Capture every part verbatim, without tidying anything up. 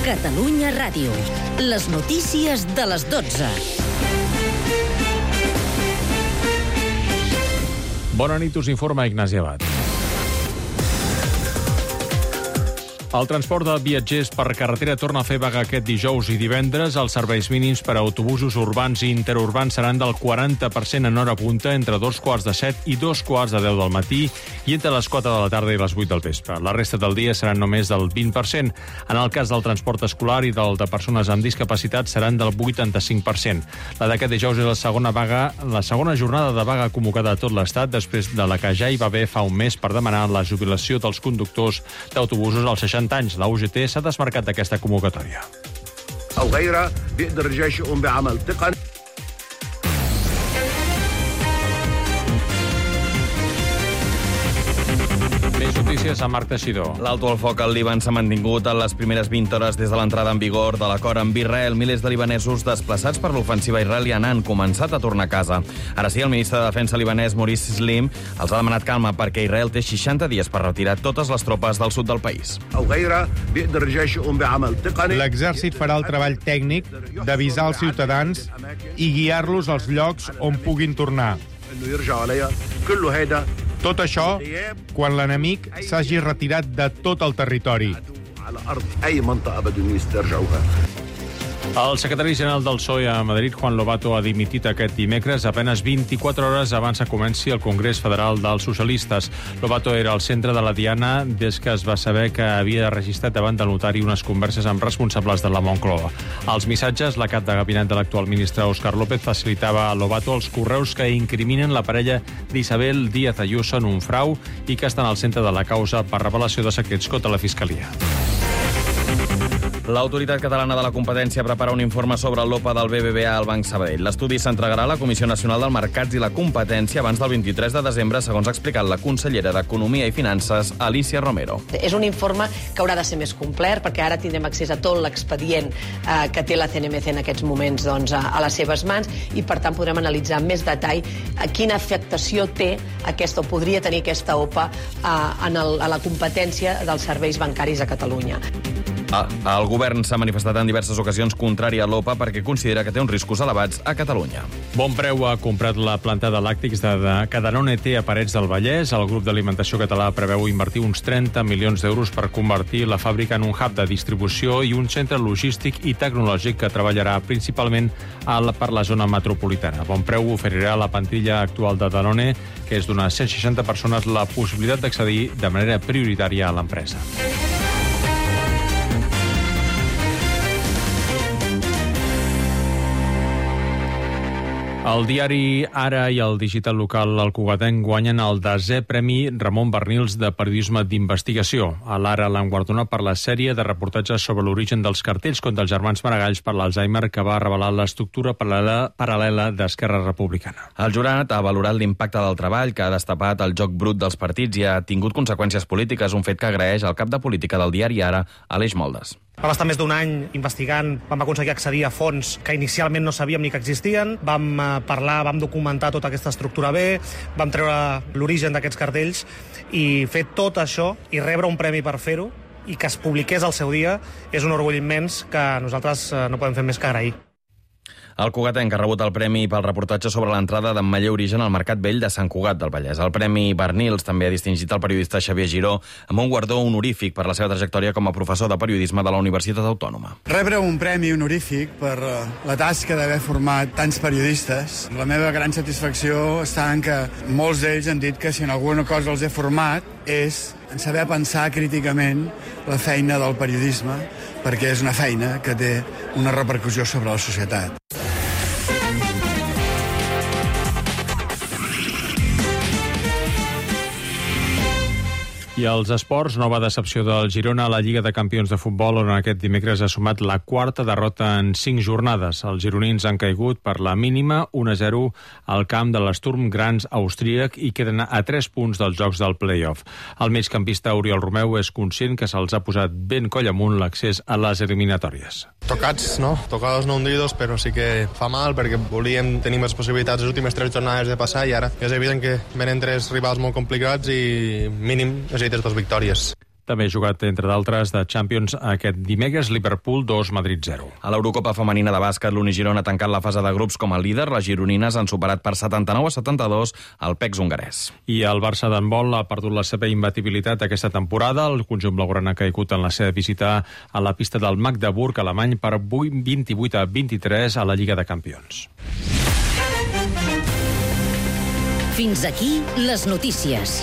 Catalunya Ràdio. Les notícies de les dotze. Bona nit, us informa Ignasi Abad. El transport de viatgers per carretera torna a fer vaga aquest dijous i divendres. Els serveis mínims per a autobusos urbans i interurbans seran del quaranta per cent en hora punta entre dos quarts de set i dos quarts de deu del matí i entre les quatre de la tarda i les vuit del vespre. La resta del dia seran només del vint per cent. En el cas del transport escolar i del de persones amb discapacitat seran del vuitanta-cinc per cent. La d'aquest dijous és la segona vaga, la segona jornada de vaga convocada a tot l'Estat després de la que ja hi va haver fa un mes per demanar la jubilació dels conductors d'autobusos als seixanta anys. La U G T s'ha desmarcat d'aquesta convocatòria. Més notícies a Marc Teixidor. L'alto al foc al Líban s'ha mantingut en les primeres vint hores des de l'entrada en vigor de l'acord amb Israel. Milers de libanesos desplaçats per l'ofensiva israeliana han començat a tornar a casa. Ara sí, el ministre de Defensa libanès, Maurice Slim, els ha demanat calma perquè Israel té seixanta dies per retirar totes les tropes del sud del país. L'exèrcit farà el treball tècnic d'avisar els ciutadans i guiar-los als llocs on puguin tornar. Tot això quan l'enemic s'hagi retirat de tot el territori. El secretari general del P S O E a Madrid, Juan Lobato, ha dimitit aquest dimecres, apenas vint-i-quatre hores abans que comenci el Congrés Federal dels Socialistes. Lobato era al centre de la diana des que es va saber que havia registrat davant del notari unes converses amb responsables de la Moncloa. Als missatges, la cap de gabinet de l'actual ministre Óscar López facilitava a Lobato els correus que incriminen la parella d'Isabel Díaz Ayuso en un frau i que estan al centre de la causa per revelació de secrets contra la Fiscalia. L'Autoritat Catalana de la Competència prepara un informe sobre l'O P A del B B V A al Banc Sabadell. L'estudi s'entregarà a la Comissió Nacional del Mercats i la Competència abans del vint-i-tres de desembre, segons ha explicat la consellera d'Economia i Finances, Alicia Romero. És un informe que haurà de ser més complet, perquè ara tindrem accés a tot l'expedient eh, que té la C N M C en aquests moments doncs, a, a les seves mans, i per tant podrem analitzar amb més detall a quina afectació té aquesta, o podria tenir aquesta O P A eh, en el, a la competència dels serveis bancaris a Catalunya. El govern s'ha manifestat en diverses ocasions contrari a l'O P A perquè considera que té uns riscos elevats a Catalunya. Bon Preu ha comprat la planta de làctics de, de, que Danone té a Parets del Vallès. El grup d'alimentació català preveu invertir uns trenta milions d'euros per convertir la fàbrica en un hub de distribució i un centre logístic i tecnològic que treballarà principalment a la, per la zona metropolitana. Bon Preu oferirà a la plantilla actual de Danone, que és d'unes cent seixanta persones, la possibilitat d'accedir de manera prioritària a l'empresa. El diari Ara i el digital local El Cugatenc guanyen el desè Premi Ramon Barnils de Periodisme d'Investigació. A l'Ara l'han guardonat per la sèrie de reportatges sobre l'origen dels cartells contra els germans Maragalls per l'Alzheimer, que va revelar l'estructura paral·lela, paral·lela d'Esquerra Republicana. El jurat ha valorat l'impacte del treball que ha destapat el joc brut dels partits i ha tingut conseqüències polítiques, un fet que agraeix el cap de política del diari Ara, Aleix Moldes. Vam estar més d'un any investigant, vam aconseguir accedir a fons que inicialment no sabíem ni que existien, vam parlar, vam documentar tota aquesta estructura bé, vam treure l'origen d'aquests cartells i fer tot això i rebre un premi per fer-ho i que es publiqués al seu dia és un orgull immens que nosaltres no podem fer més que agrair. El Cugatenc ha rebut el premi pel reportatge sobre l'entrada d'en Maller Origen al Mercat Vell de Sant Cugat del Vallès. El Premi Barnils també ha distingit el periodista Xavier Giró amb un guardó honorífic per la seva trajectòria com a professor de periodisme de la Universitat Autònoma. Rebre un premi honorífic per la tasca d'haver format tants periodistes. La meva gran satisfacció està en que molts d'ells han dit que si en alguna cosa els he format és en saber pensar críticament la feina del periodisme, perquè és una feina que té una repercussió sobre la societat. I als esports, nova decepció del Girona a la Lliga de Campions de Futbol, on aquest dimecres ha sumat la quarta derrota en cinc jornades. Els gironins han caigut per la mínima un a zero al camp de l'Sturm Graz austríac i queden a tres punts dels jocs del play-off. El migcampista Oriol Romeu és conscient que se'ls ha posat ben coll amunt l'accés a les eliminatòries. Tocats, no? Tocados no hundidos, però sí que fa mal perquè volíem tenir més possibilitats les últimes tres jornades de passar i ara és evident que venen tres rivals molt complicats i mínim necessites dos victòries. També ha jugat, entre d'altres, de Champions aquest dimecres, Liverpool dos, Madrid zero. A l'Eurocopa femenina de bàsquet, l'Uni Girona ha tancat la fase de grups com a líder. Les gironines han superat per setanta-nou a setanta-dos el P E C hongarès. I el Barça d'handbol ha perdut la seva imbatibilitat aquesta temporada. El conjunt blaugrana ha caigut en la seva visita a la pista del Magdeburg alemany per vint-i-vuit a vint-i-tres a la Lliga de Campions. Fins aquí les notícies.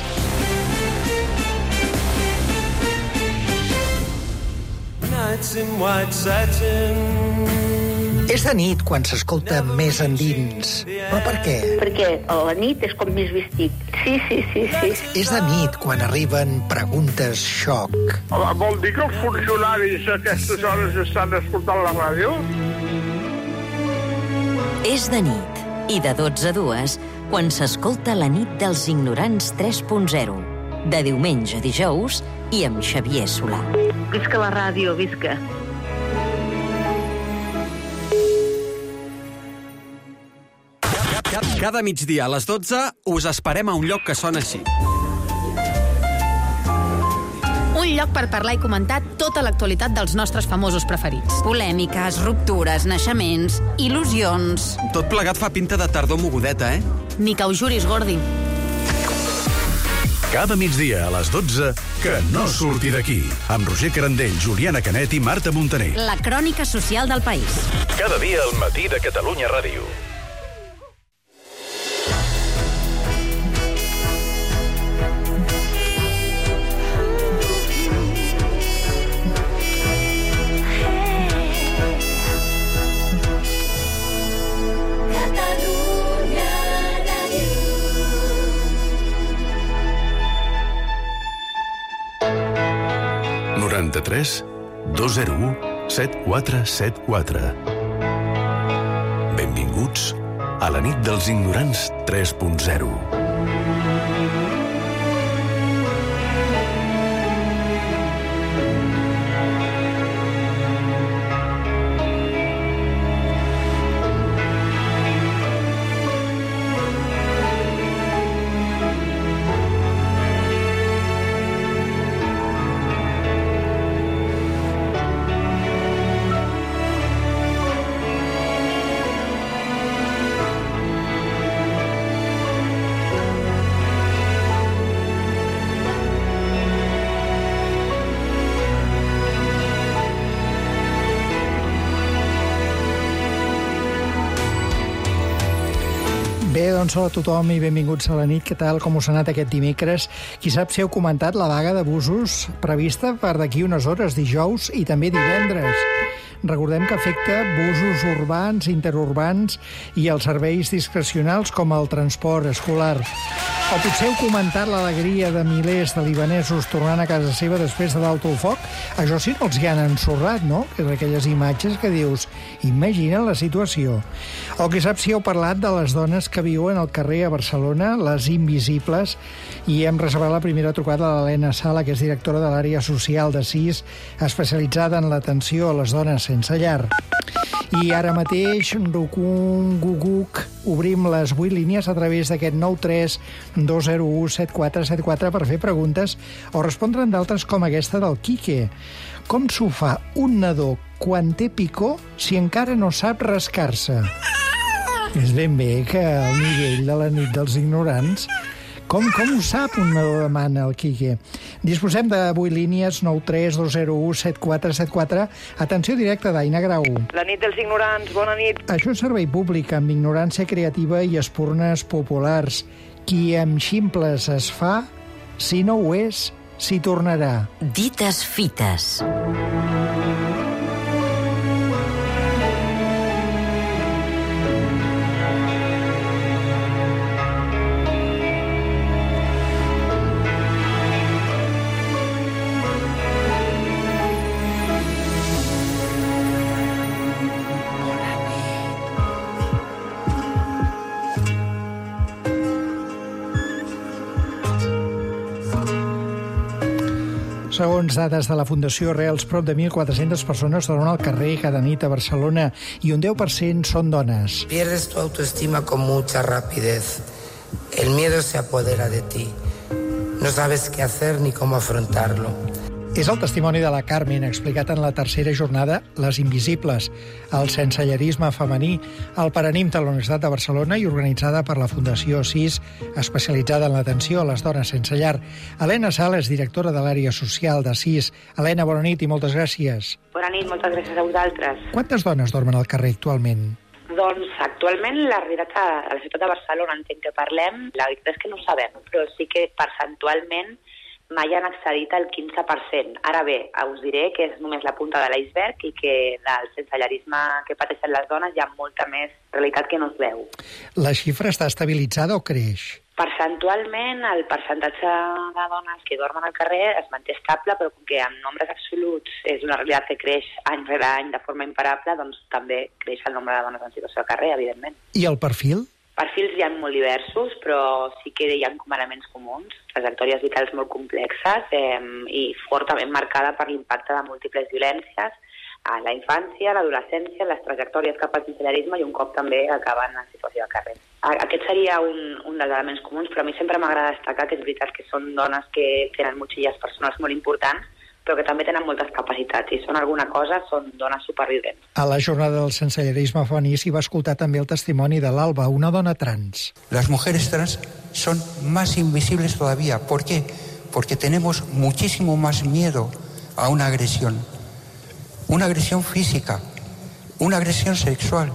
És de nit quan s'escolta més endins. Però per què? Perquè a la nit és com més vestit. Sí, sí, sí, sí. És de nit quan arriben preguntes xoc. Vol dir que els funcionaris a aquestes hores estan escoltant la ràdio? És de nit, i de dotze a dues, quan s'escolta la nit dels ignorants tres punt zero. De diumenge a dijous i amb Xavier Solà. Visca la ràdio, visca. Cada migdia a les dotze us esperem a un lloc que sona així. Un lloc per parlar i comentar tota l'actualitat dels nostres famosos preferits. Polèmiques, ruptures, naixements, il·lusions... Tot plegat fa pinta de tardor mogudeta, eh? Ni que ho juris, Gordi. Cada migdia a les dotze, que no surti d'aquí. Amb Roger Carandell, Juliana Canet i Marta Montaner. La crònica social del país. Cada dia al matí de Catalunya Ràdio. noranta-tres dos zero u set quatre set quatre. Benvinguts a la nit dels ignorants tres punt zero. Bé, doncs hola a tothom i benvinguts a la nit. Què tal, com us ha anat aquest dimecres? Qui sap si heu comentat la vaga d'abusos prevista per d'aquí unes hores, dijous i també divendres. Recordem que afecta busos urbans, interurbans i els serveis discrecionals com el transport escolar. O potser heu comentat l'alegria de milers de libanesos tornant a casa seva després de l'alto el foc. Això sí que els hi han ensorrat, no? Que és aquelles imatges que dius, imagina la situació. O qui sap si heu parlat de les dones que viuen al carrer a Barcelona, les invisibles, i hem reservat la primera trucada a l'Helena Sala, que és directora de l'àrea social de S I S, especialitzada en l'atenció a les dones sense llar. I ara mateix, Rucun Guguc, obrim les vuit línies a través d'aquest nou tres dos zero u set quatre set quatre per fer preguntes o respondre'n d'altres com aquesta del Quique. Com s'ho fa un nadó quan té picor si encara no sap rascar-se? És ben bé que al nivell de la nit dels ignorants... Com, com ho sap un nadó, demana el Quique. Disposem de vuit línies, nou tres dos zero u set quatre set quatre. Atenció directa d'Aina Grau. La nit dels ignorants, bona nit. Això és servei públic amb ignorància creativa i espurnes populars. Qui amb ximples es fa, si no ho és, s'hi tornarà. Dites fites. Segons dades de la Fundació Reals, prop de mil quatre-centes persones dormen al carrer cada nit a Barcelona i un deu per cent són dones. Pierdes tu autoestima con mucha rapidez. El miedo se apodera de ti. No sabes qué hacer ni cómo afrontarlo. És el testimoni de la Carmen, explicat en la tercera jornada Les Invisibles, el sensellerisme femení, al Paranim de la Universitat de Barcelona i organitzada per la Fundació SIS, especialitzada en l'atenció a les dones sense llar. Helena Sala és directora de l'àrea social de SIS. Helena, bona nit i moltes gràcies. Bona nit, moltes gràcies a vosaltres. Quantes dones dormen al carrer actualment? Doncs actualment la realitat a la ciutat de Barcelona, entenc que parlem, la veritat és que no ho sabem, però sí que percentualment mai han accedit al quinze per cent. Ara bé, us diré que és només la punta de l'iceberg i que del sensellarisme que pateixen les dones hi ha molta més realitat que no es veu. La xifra està estabilitzada o creix? Percentualment, el percentatge de dones que dormen al carrer es manté estable, però com que en nombres absoluts és una realitat que creix any rere any de forma imparable, doncs també creix el nombre de dones en situació al carrer, evidentment. I el perfil? Perfils hi ha molt diversos, però sí que hi ha elements comuns, trajectòries vitals molt complexes eh, i fortament marcada per l'impacte de múltiples violències a la infància, a l'adolescència, les trajectòries cap al sensellarisme i un cop també acaben en situació de carrer. Aquest seria un, un dels elements comuns, però a mi sempre m'agrada destacar que és veritat que són dones que tenen motxilles personals molt importants, però que també tenen moltes capacitats. I són alguna cosa, són dones supervivents. A la jornada del sensellarisme femení s'hi va escoltar també el testimoni de l'Alba, una dona trans. Las mujeres trans son más invisibles todavía. ¿Por qué? Porque tenemos muchísimo más miedo a una agresión. Una agresión física, una agresión sexual.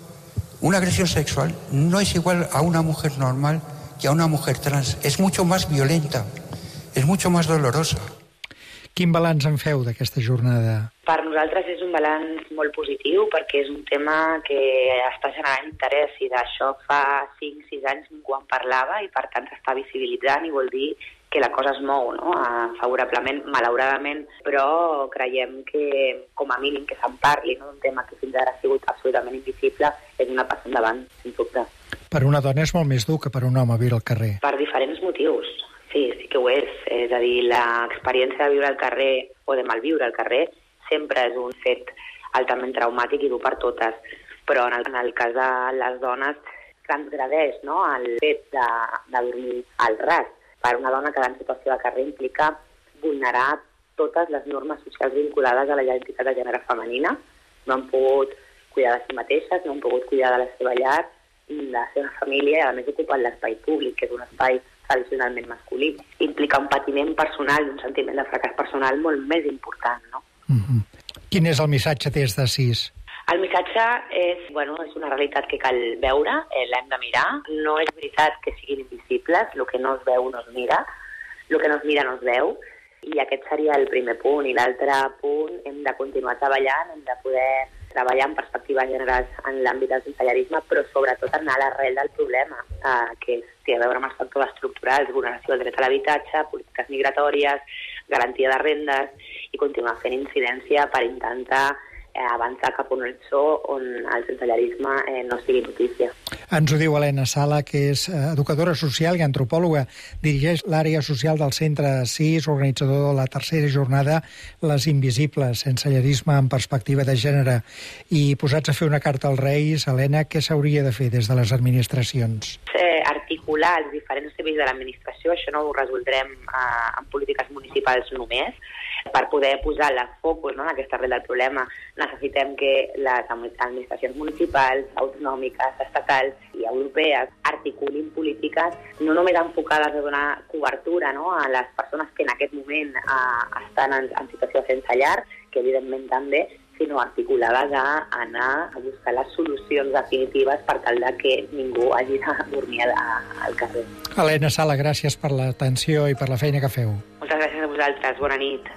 Una agresión sexual no es igual a una mujer normal que a una mujer trans. Es mucho más violenta, es mucho más dolorosa. Quin balanç en feu d'aquesta jornada? Per nosaltres és un balanç molt positiu perquè és un tema que està generant interès i d'això fa cinc sis anys ningú en parlava i per tant s'està visibilitzant i vol dir que la cosa es mou, no? Favorablement, malauradament, però creiem que com a mínim que se'n parli, no? Un tema que fins ara ha sigut absolutament invisible és una passa endavant, sens dubte. Per una dona és molt més dur que per un home viure al carrer. Per diferents motius. Sí, sí que ho és. És a dir, l'experiència de viure al carrer o de malviure al carrer sempre és un fet altament traumàtic i dur per totes. Però en el, en el cas de les dones transgradeix, no?, el fet de, de dormir al ras. Per una dona que en situació de carrer implica vulnerar totes les normes socials vinculades a la identitat de gènere femenina. No han pogut cuidar de si mateixes, no han pogut cuidar de la seva llar, de la seva família i a més ocupen l'espai públic, que és un espai tradicionalment masculí. Implica un patiment personal i un sentiment de fracàs personal molt més important, no? Mm-hmm. Quin és el missatge des de SIS? El missatge és, bueno, és una realitat que cal veure, eh, l'hem de mirar. No és veritat que siguin invisibles, el que no es veu no es mira, el que no es mira no es veu, i aquest seria el primer punt. I l'altre punt, hem de continuar treballant, hem de poder treballar en perspectiva de gèneres en l'àmbit del sensellarisme, però sobretot anar a l'arrel del problema, eh, que té a veure amb els factors estructurals, vulneració del dret a l'habitatge, polítiques migratòries, garantia de rendes, i continuar fent incidència per intentar eh, avançar cap a un horitzó on el sensellarisme eh, no sigui notícia. Ens ho diu Helena Sala, que és educadora social i antropòloga. Dirigeix l'àrea social del centre SIS, organitzador de la tercera jornada Les Invisibles, sensellarisme en perspectiva de gènere. I posats a fer una carta als Reis, Helena, què s'hauria de fer des de les administracions? Eh, articular els diferents nivells de l'administració, això no ho resoldrem eh, en polítiques municipals només. Per poder posar la focus, no, en aquesta arrel del problema, necessitem que les administracions municipals, autonòmiques, estatals i europees articulin polítiques no només enfocades a donar cobertura, no, a les persones que en aquest moment eh, estan en, en situació sense llar, que evidentment també, sinó articulades a anar a buscar les solucions definitives per tal de que ningú hagi de dormir al carrer. Helena Sala, gràcies per l'atenció i per la feina que feu. Moltes gràcies a vosaltres. Bona nit.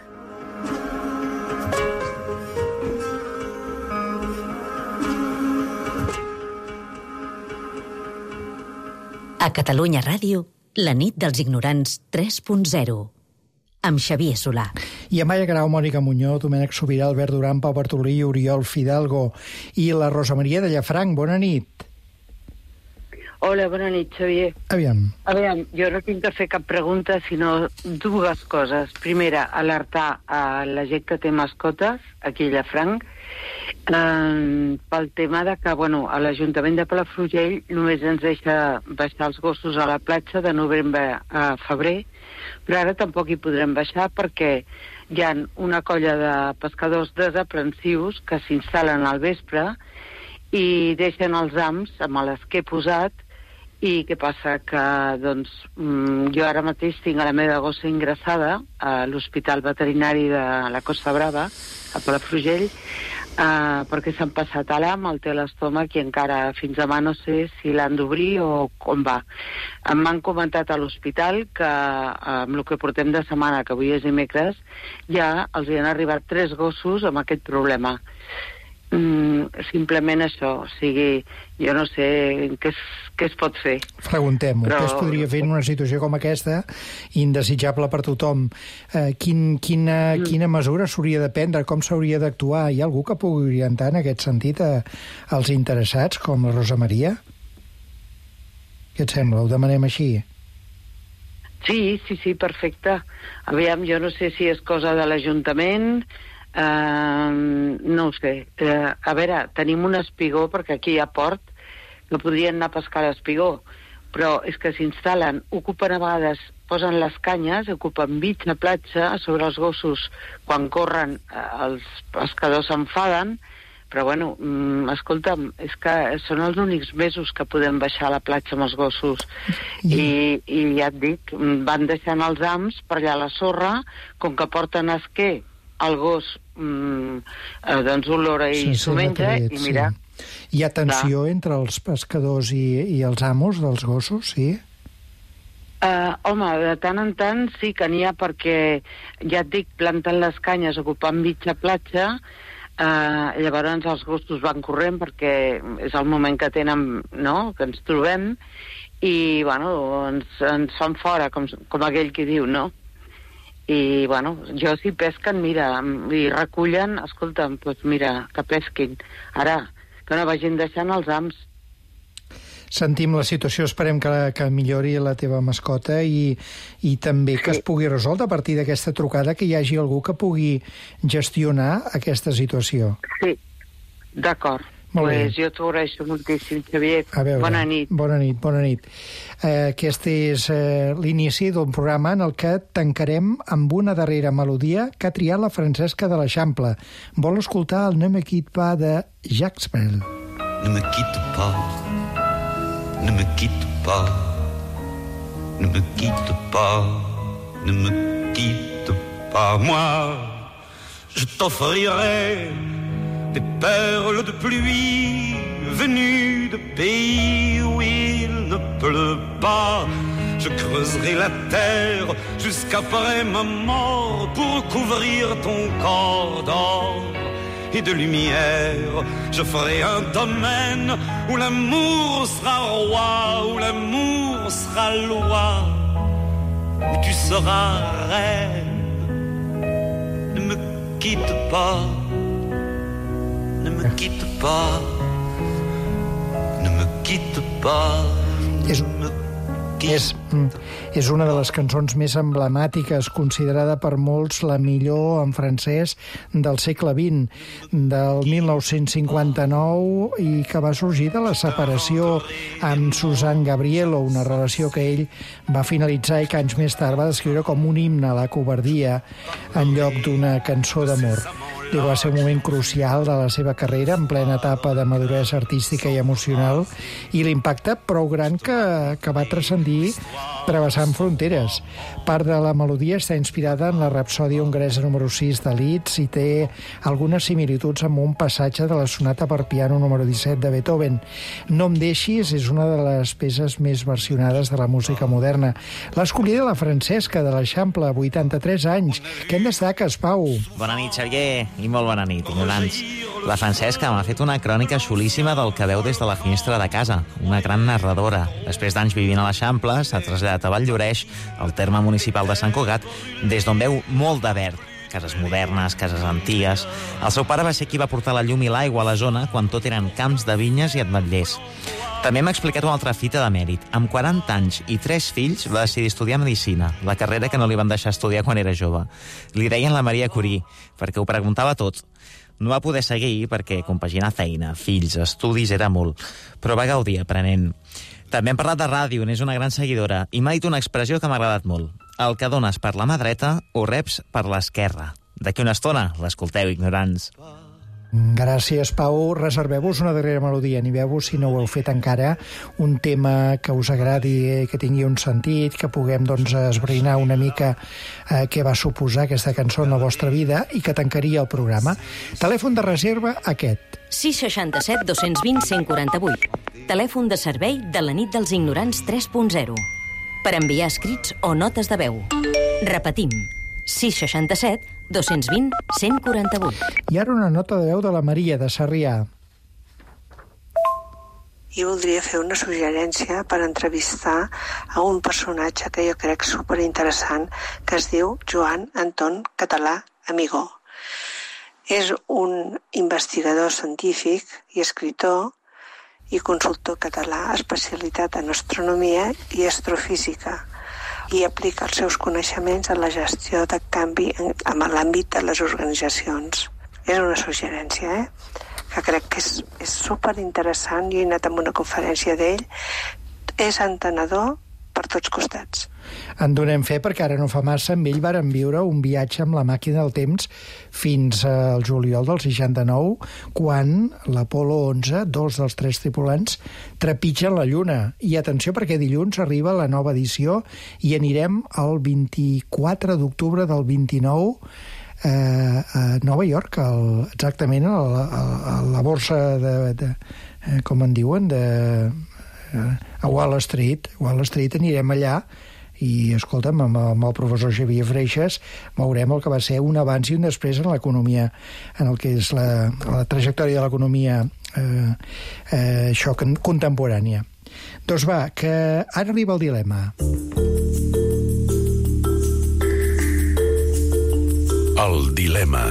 A Catalunya Ràdio, la nit dels ignorants tres punt zero, amb Xavier Solà. I Amaya Grau, Mònica Muñoz, Domènec Sobirà, Albert Duran, Pau Bartolí, Oriol Fidalgo i la Rosa Maria de Llafranc. Bona nit. Hola, bona nit, Xavier. Aviam. Aviam, jo no tinc que fer cap pregunta, sinó dues coses. Primera, alertar a la gent que té mascotes, aquí a Llafranc, eh, pel tema de que, bueno, a l'Ajuntament de Palafrugell només ens deixa baixar els gossos a la platja de novembre a febrer, però ara tampoc hi podrem baixar perquè hi ha una colla de pescadors desaprensius que s'instal·len al vespre i deixen els hams amb les que he posat. I què passa? Que doncs, jo ara mateix tinc a la meva gossa ingressada a l'Hospital Veterinari de la Costa Brava, a Palafrugell, eh, perquè s'han passat a l'ham, el té a l'estómac i encara fins demà no sé si l'han d'obrir o com va. M'han comentat a l'hospital que amb el que portem de setmana, que avui és dimecres, ja els hi han arribat tres gossos amb aquest problema. Mm, simplement això, o sigui, jo no sé què es, què es pot fer. Preguntem-ho, però... què es podria fer en una situació com aquesta, indesitjable per tothom? Eh, quin, quina, mm. quina mesura s'hauria de prendre, com s'hauria d'actuar? Hi ha algú que pugui orientar en aquest sentit a, als interessats, com la Rosa Maria? Què et sembla? Ho demanem així? Sí, sí, sí, perfecte. Aviam, jo no sé si és cosa de l'Ajuntament... Uh, no ho sé. Uh, a veure, tenim un espigó, perquè aquí hi ha port, que podrien anar a pescar l'espigó, però és que s'instal·len, ocupen a vegades, posen les canyes, ocupen mitja platja sobre els gossos. Quan corren, uh, els pescadors s'enfaden, però bueno, um, escolta'm, és que són els únics mesos que podem baixar a la platja amb els gossos. I, i ja et dic, van deixant els hams per allà a la sorra, com que porten esquer, el gos mm, eh, doncs olora i sí, s'ho menja i mira... Sí. Hi ha tensió clar. Entre els pescadors i, i els amos dels gossos, sí? Uh, home, de tant en tant sí que n'hi ha, perquè ja et dic, planten les canyes ocupant mitja platja, uh, llavors els gossos van corrent perquè és el moment que tenen, no?, que ens trobem, i bueno, ens, ens fan fora, com, com aquell que diu, no? I, bueno, jo si pesquen, mira, i recullen, escolta'm, doncs mira, que pesquin. Ara, que no vagin deixant els hams. Sentim la situació, esperem que, que millori la teva mascota i, i també que sí. Es pugui resoldre a partir d'aquesta trucada, que hi hagi algú que pugui gestionar aquesta situació. Sí, d'acord. Pues jo t'ho agraeixo moltíssim, Xavier. Veure, bona nit. Bona nit, bona nit. Eh, aquest és eh, l'inici d'un programa en el que tancarem amb una darrera melodia que ha triat la Francesca de l'Eixample. Vol escoltar el Ne me quitte pas de Jacques Brel. Ne me quitte pas, ne me quitte pas, ne me quitte pas, ne me quitte pas. Moi, je t'offrirai des perles de pluie venues de pays où il ne pleut pas. Je creuserai la terre jusqu'après ma mort pour couvrir ton corps d'or et de lumière. Je ferai un domaine où l'amour sera roi, où l'amour sera loi, où tu seras reine. Ne me quitte pas, ne me quitte pas, ne me quitte pas, és, és, és una de les cançons més emblemàtiques, considerada per molts la millor en francès del segle vint, del mil nou-cents cinquanta-nou, i que va sorgir de la separació amb Suzanne Gabriello, una relació que ell va finalitzar i que anys més tard va descriure com un himne a la covardia en lloc d'una cançó d'amor. Va ser un moment crucial de la seva carrera, en plena etapa de maduresa artística i emocional, i l'impacte prou gran que, que va transcendir travessant fronteres. Part de la melodia està inspirada en la rapsòdia hongaresa número sis de Liszt i té algunes similituds amb un passatge de la sonata per piano número disset de Beethoven. No em deixis és una de les peces més versionades de la música moderna. L'ha escollida la Francesca de l'Eixample, vuitanta-tres anys. Què en destaques, Pau? Bona nit, Xavier. I molt bona nit, ignorants. La Francesca m'ha fet una crònica xulíssima del que veu des de la finestra de casa. Una gran narradora. Després d'anys vivint a l'Eixample, s'ha traslladat a Valldoreix, al terme municipal de Sant Cugat, des d'on veu molt de verd. Cases modernes, cases antigues... El seu pare va ser qui va portar la llum i l'aigua a la zona quan tot eren camps de vinyes i ametllers. També m'ha explicat una altra fita de mèrit. Amb quaranta anys i tres fills va decidir estudiar Medicina, la carrera que no li van deixar estudiar quan era jove. Li deien la Maria Curie, perquè ho preguntava tot. No va poder seguir perquè compaginar feina, fills, estudis era molt, però va gaudir aprenent. També hem parlat de ràdio, n'és una gran seguidora, i m'ha dit una expressió que m'ha agradat molt. El que dones per la mà dreta ho reps per l'esquerra. D'aquí una estona l'escolteu, ignorants. Gràcies, Pau. Reserveu-vos una darrera melodia. Animeu-vos, si no ho heu fet encara, un tema que us agradi, que tingui un sentit, que puguem doncs, esbrinar una mica eh, què va suposar aquesta cançó en la vostra vida i que tancaria el programa. Telèfon de reserva aquest. sis seixanta-set dos cents vint cent quaranta-vuit. Telèfon de servei de la nit dels ignorants tres punt zero. Per enviar escrits o notes de veu. Repetim. sis seixanta-set dos cents vint cent quaranta-vuit. I ara una nota de veu de la Maria, de Sarrià. Jo voldria fer una suggerència per entrevistar a un personatge que jo crec superinteressant, que es diu Joan Anton Català Amigó. És un investigador científic i escritor i consultor català especialitat en astronomia i astrofísica, i aplica els seus coneixements a la gestió de canvi en, en l'àmbit de les organitzacions. És una suggerència, eh? que crec que és, és superinteressant. Jo he anat a una conferència d'ell. És entenedor per tots costats. En donem fe perquè ara no fa massa amb ell varen viure un viatge amb la màquina del temps fins al juliol del seixanta-nou, quan l'Apolo onze, dos dels tres tripulants, trepitgen la Lluna. I atenció, perquè dilluns arriba la nova edició i anirem el vint-i-quatre d'octubre del vint-i-nou eh, a Nova York, el, exactament a la, a la borsa de, de eh, com en diuen, de, eh, a Wall Street. Wall Street anirem allà i, escolta'm, amb, amb el professor Xavier Freixas veurem el que va ser un abans i un després en l'economia, en el que és la, la trajectòria de l'economia eh, eh, això contemporània. Doncs va, que ara arriba el dilema. El dilema.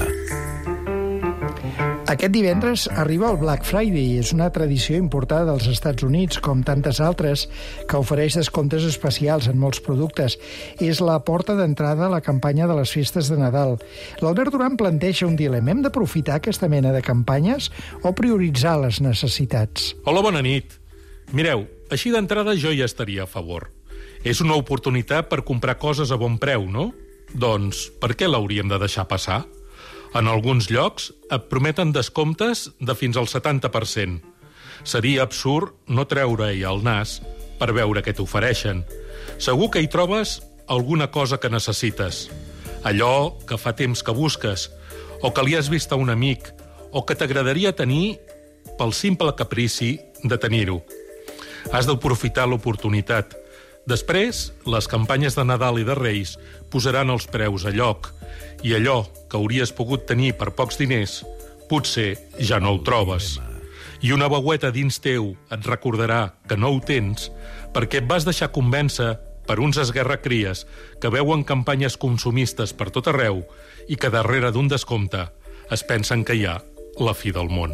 Aquest divendres arriba el Black Friday. És una tradició importada dels Estats Units, com tantes altres, que ofereix descomptes especials en molts productes. És la porta d'entrada a la campanya de les festes de Nadal. L'Albert Duran planteja un dilema. Hem d'aprofitar aquesta mena de campanyes o prioritzar les necessitats? Hola, bona nit. Mireu, així d'entrada jo hi estaria a favor. És una oportunitat per comprar coses a bon preu, no? Doncs per què l'hauríem de deixar passar? En alguns llocs et prometen descomptes de fins al setanta per cent. Seria absurd no treure-hi el nas per veure què t'ofereixen. Segur que hi trobes alguna cosa que necessites. Allò que fa temps que busques, o que li has vist a un amic, o que t'agradaria tenir pel simple caprici de tenir-ho. Has d'aprofitar l'oportunitat. Després, les campanyes de Nadal i de Reis posaran els preus a lloc, i allò que hauries pogut tenir per pocs diners, potser ja no ho trobes. I una veueta dins teu et recordarà que no ho tens perquè et vas deixar convèncer per uns esguerracries que veuen campanyes consumistes per tot arreu i que darrere d'un descompte es pensen que hi ha la fi del món.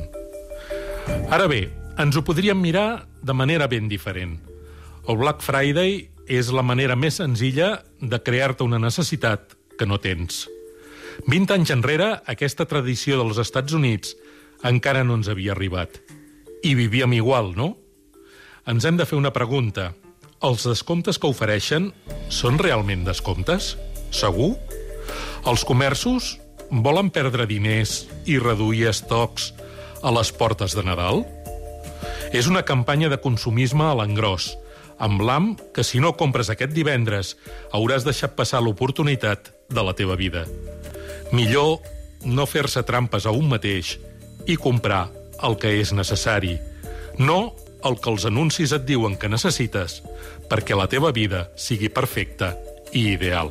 Ara bé, ens ho podríem mirar de manera ben diferent. El Black Friday és la manera més senzilla de crear-te una necessitat que no tens. Vint anys enrere, aquesta tradició dels Estats Units encara no ens havia arribat. I vivíem igual, no? Ens hem de fer una pregunta. Els descomptes que ofereixen són realment descomptes? Segur? Els comerços volen perdre diners i reduir estocs a les portes de Nadal? És una campanya de consumisme a l'engròs, amb l'am que si no compres aquest divendres hauràs deixat passar l'oportunitat de la teva vida. Millor no fer-se trampes a un mateix i comprar el que és necessari, no el que els anuncis et diuen que necessites perquè la teva vida sigui perfecta i ideal.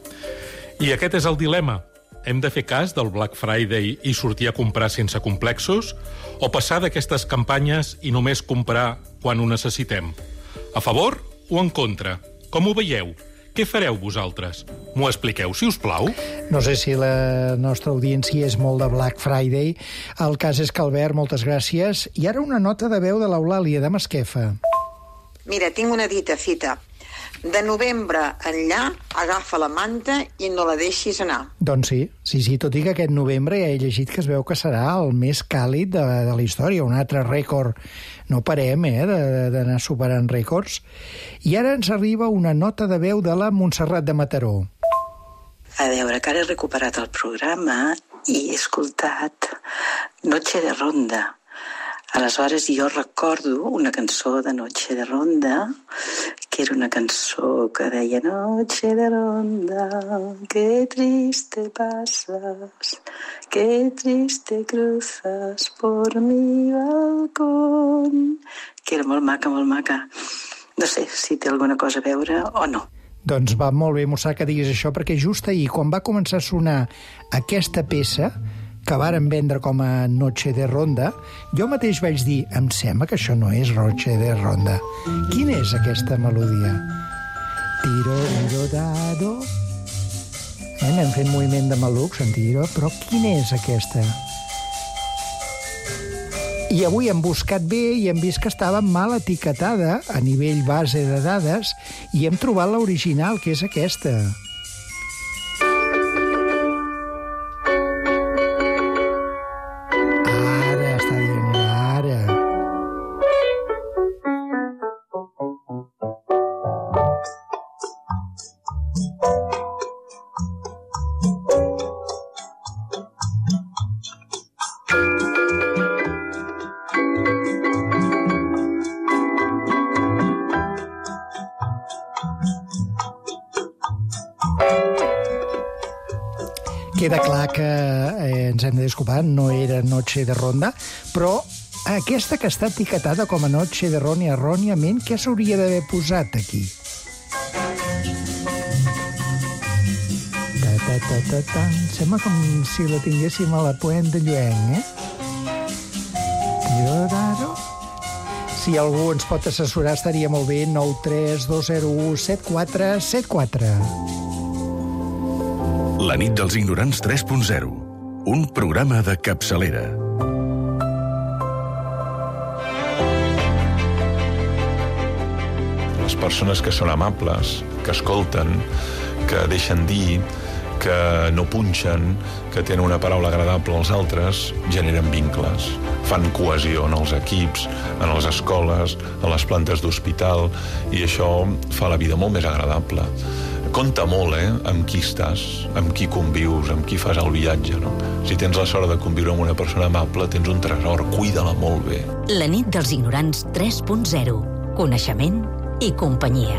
I aquest és el dilema. Hem de fer cas del Black Friday i sortir a comprar sense complexos o passar d'aquestes campanyes i només comprar quan ho necessitem? A favor o en contra? Com ho veieu? Què fareu vosaltres? M'ho expliqueu, si us plau? No sé si la nostra audiència és molt de Black Friday. El cas és que, Albert, moltes gràcies. I ara una nota de veu de l'Eulàlia, de Masquefa. Mira, tinc una dita fita. De novembre enllà, agafa la manta i no la deixis anar. Doncs sí, sí, sí, tot i que aquest novembre ja he llegit que es veu que serà el més càlid de, de la història, un altre rècord. No parem, eh, d'anar superant rècords. I ara ens arriba una nota de veu de la Montserrat de Mataró. A veure, que ara he recuperat el programa i he escoltat Noche de Ronda. Aleshores jo recordo una cançó de Noche de Ronda, que era una cançó que deia Noche de Ronda, que triste pasas, que triste cruzas por mi balcón, que era molt maca, molt maca. No sé si té alguna cosa a veure o no. Doncs va molt bé, Mossà, que diguis això, perquè just ahir, quan va començar a sonar aquesta peça, que varen vendre com a Noche de Ronda, jo mateix vaig dir, em sembla que això no és Noche de Ronda. Quina és aquesta melodia? Tiro, tiro, dado... Eh, anem fent moviment de maluc, sentir-ho, però quina és aquesta? I avui hem buscat bé i hem vist que estava mal etiquetada a nivell base de dades i hem trobat l'original, que és aquesta. Queda clar que eh, ens hem de disculpar, no era Noche de Ronda, però aquesta que està etiquetada com a Noche de Ronda erròniament, què s'hauria d'haver posat aquí? Ta, ta, ta, ta, ta. Sembla com si la tinguéssim a la Puent de Lluent, eh? Si algú ens pot assessorar estaria molt bé. Nou tres dos zero u set quatre set quatre. La nit dels ignorants tres punt zero. Un programa de capçalera. Les persones que són amables, que escolten, que deixen dir, que no punxen, que tenen una paraula agradable als altres, generen vincles. Fan cohesió en els equips, en les escoles, en les plantes d'hospital, i això fa la vida molt més agradable. Compta molt, eh?, amb qui estàs, amb qui convius, amb qui fas el viatge, no? Si tens la sort de conviure amb una persona amable, tens un tresor, cuida-la molt bé. La nit dels ignorants tres punt zero. Coneixement i companyia.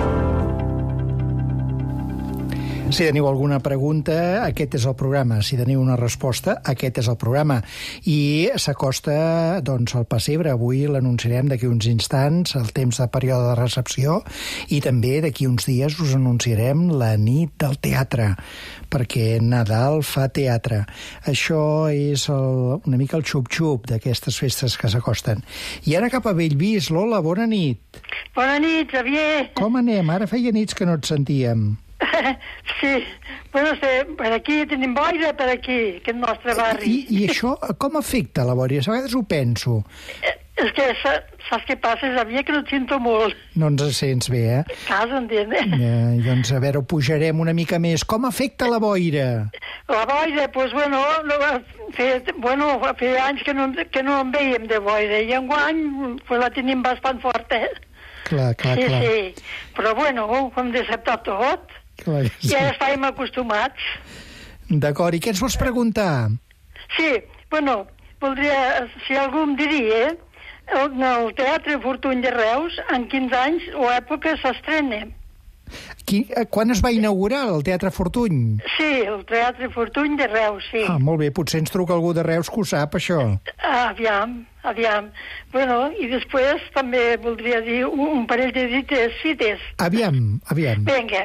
Si teniu alguna pregunta, aquest és el programa. Si teniu una resposta, aquest és el programa. I s'acosta, doncs, el pessebre. Avui l'anunciarem d'aquí uns instants, el temps de període de recepció, i també d'aquí uns dies us anunciarem la nit del teatre, perquè Nadal fa teatre. Això és el, una mica el xup-xup d'aquestes festes que s'acosten. I ara cap a Bellvís. Lola, bona nit. Bona nit, Xavier. Com anem? Ara feia nits que no et sentíem. Sí, bueno, sé, per aquí tenim boira, per aquí, aquest nostre barri. I, i això com afecta la boira? A vegades ho penso. Eh, és que saps què passa? Sabia que no et sento molt. No ens sents bé, eh? Cas, entendre. Eh, doncs a veure, ho pujarem una mica més. Com afecta la boira? La boira, doncs, pues, bueno, feia, bueno, feia anys que no, que no en veiem de boira, i enguany pues, la tenim bastant forta. Clar, clar, sí, clar. Sí, però bueno, ho hem d'acceptar tot. Clar, sí. Ja estàvem acostumats. D'acord, i què ens vols preguntar? Sí, bueno, voldria, si algú em diria, el, el Teatre Fortuny de Reus, en quins anys o època s'estrena? Qui, quan es va inaugurar el Teatre Fortuny? Sí, el Teatre Fortuny de Reus, sí. Ah, molt bé, potser ens truca algú de Reus que ho sap, això. Ah, aviam, aviam. Bueno, i després també voldria dir un, un parell de dites fites. Aviam, aviam. Vinga.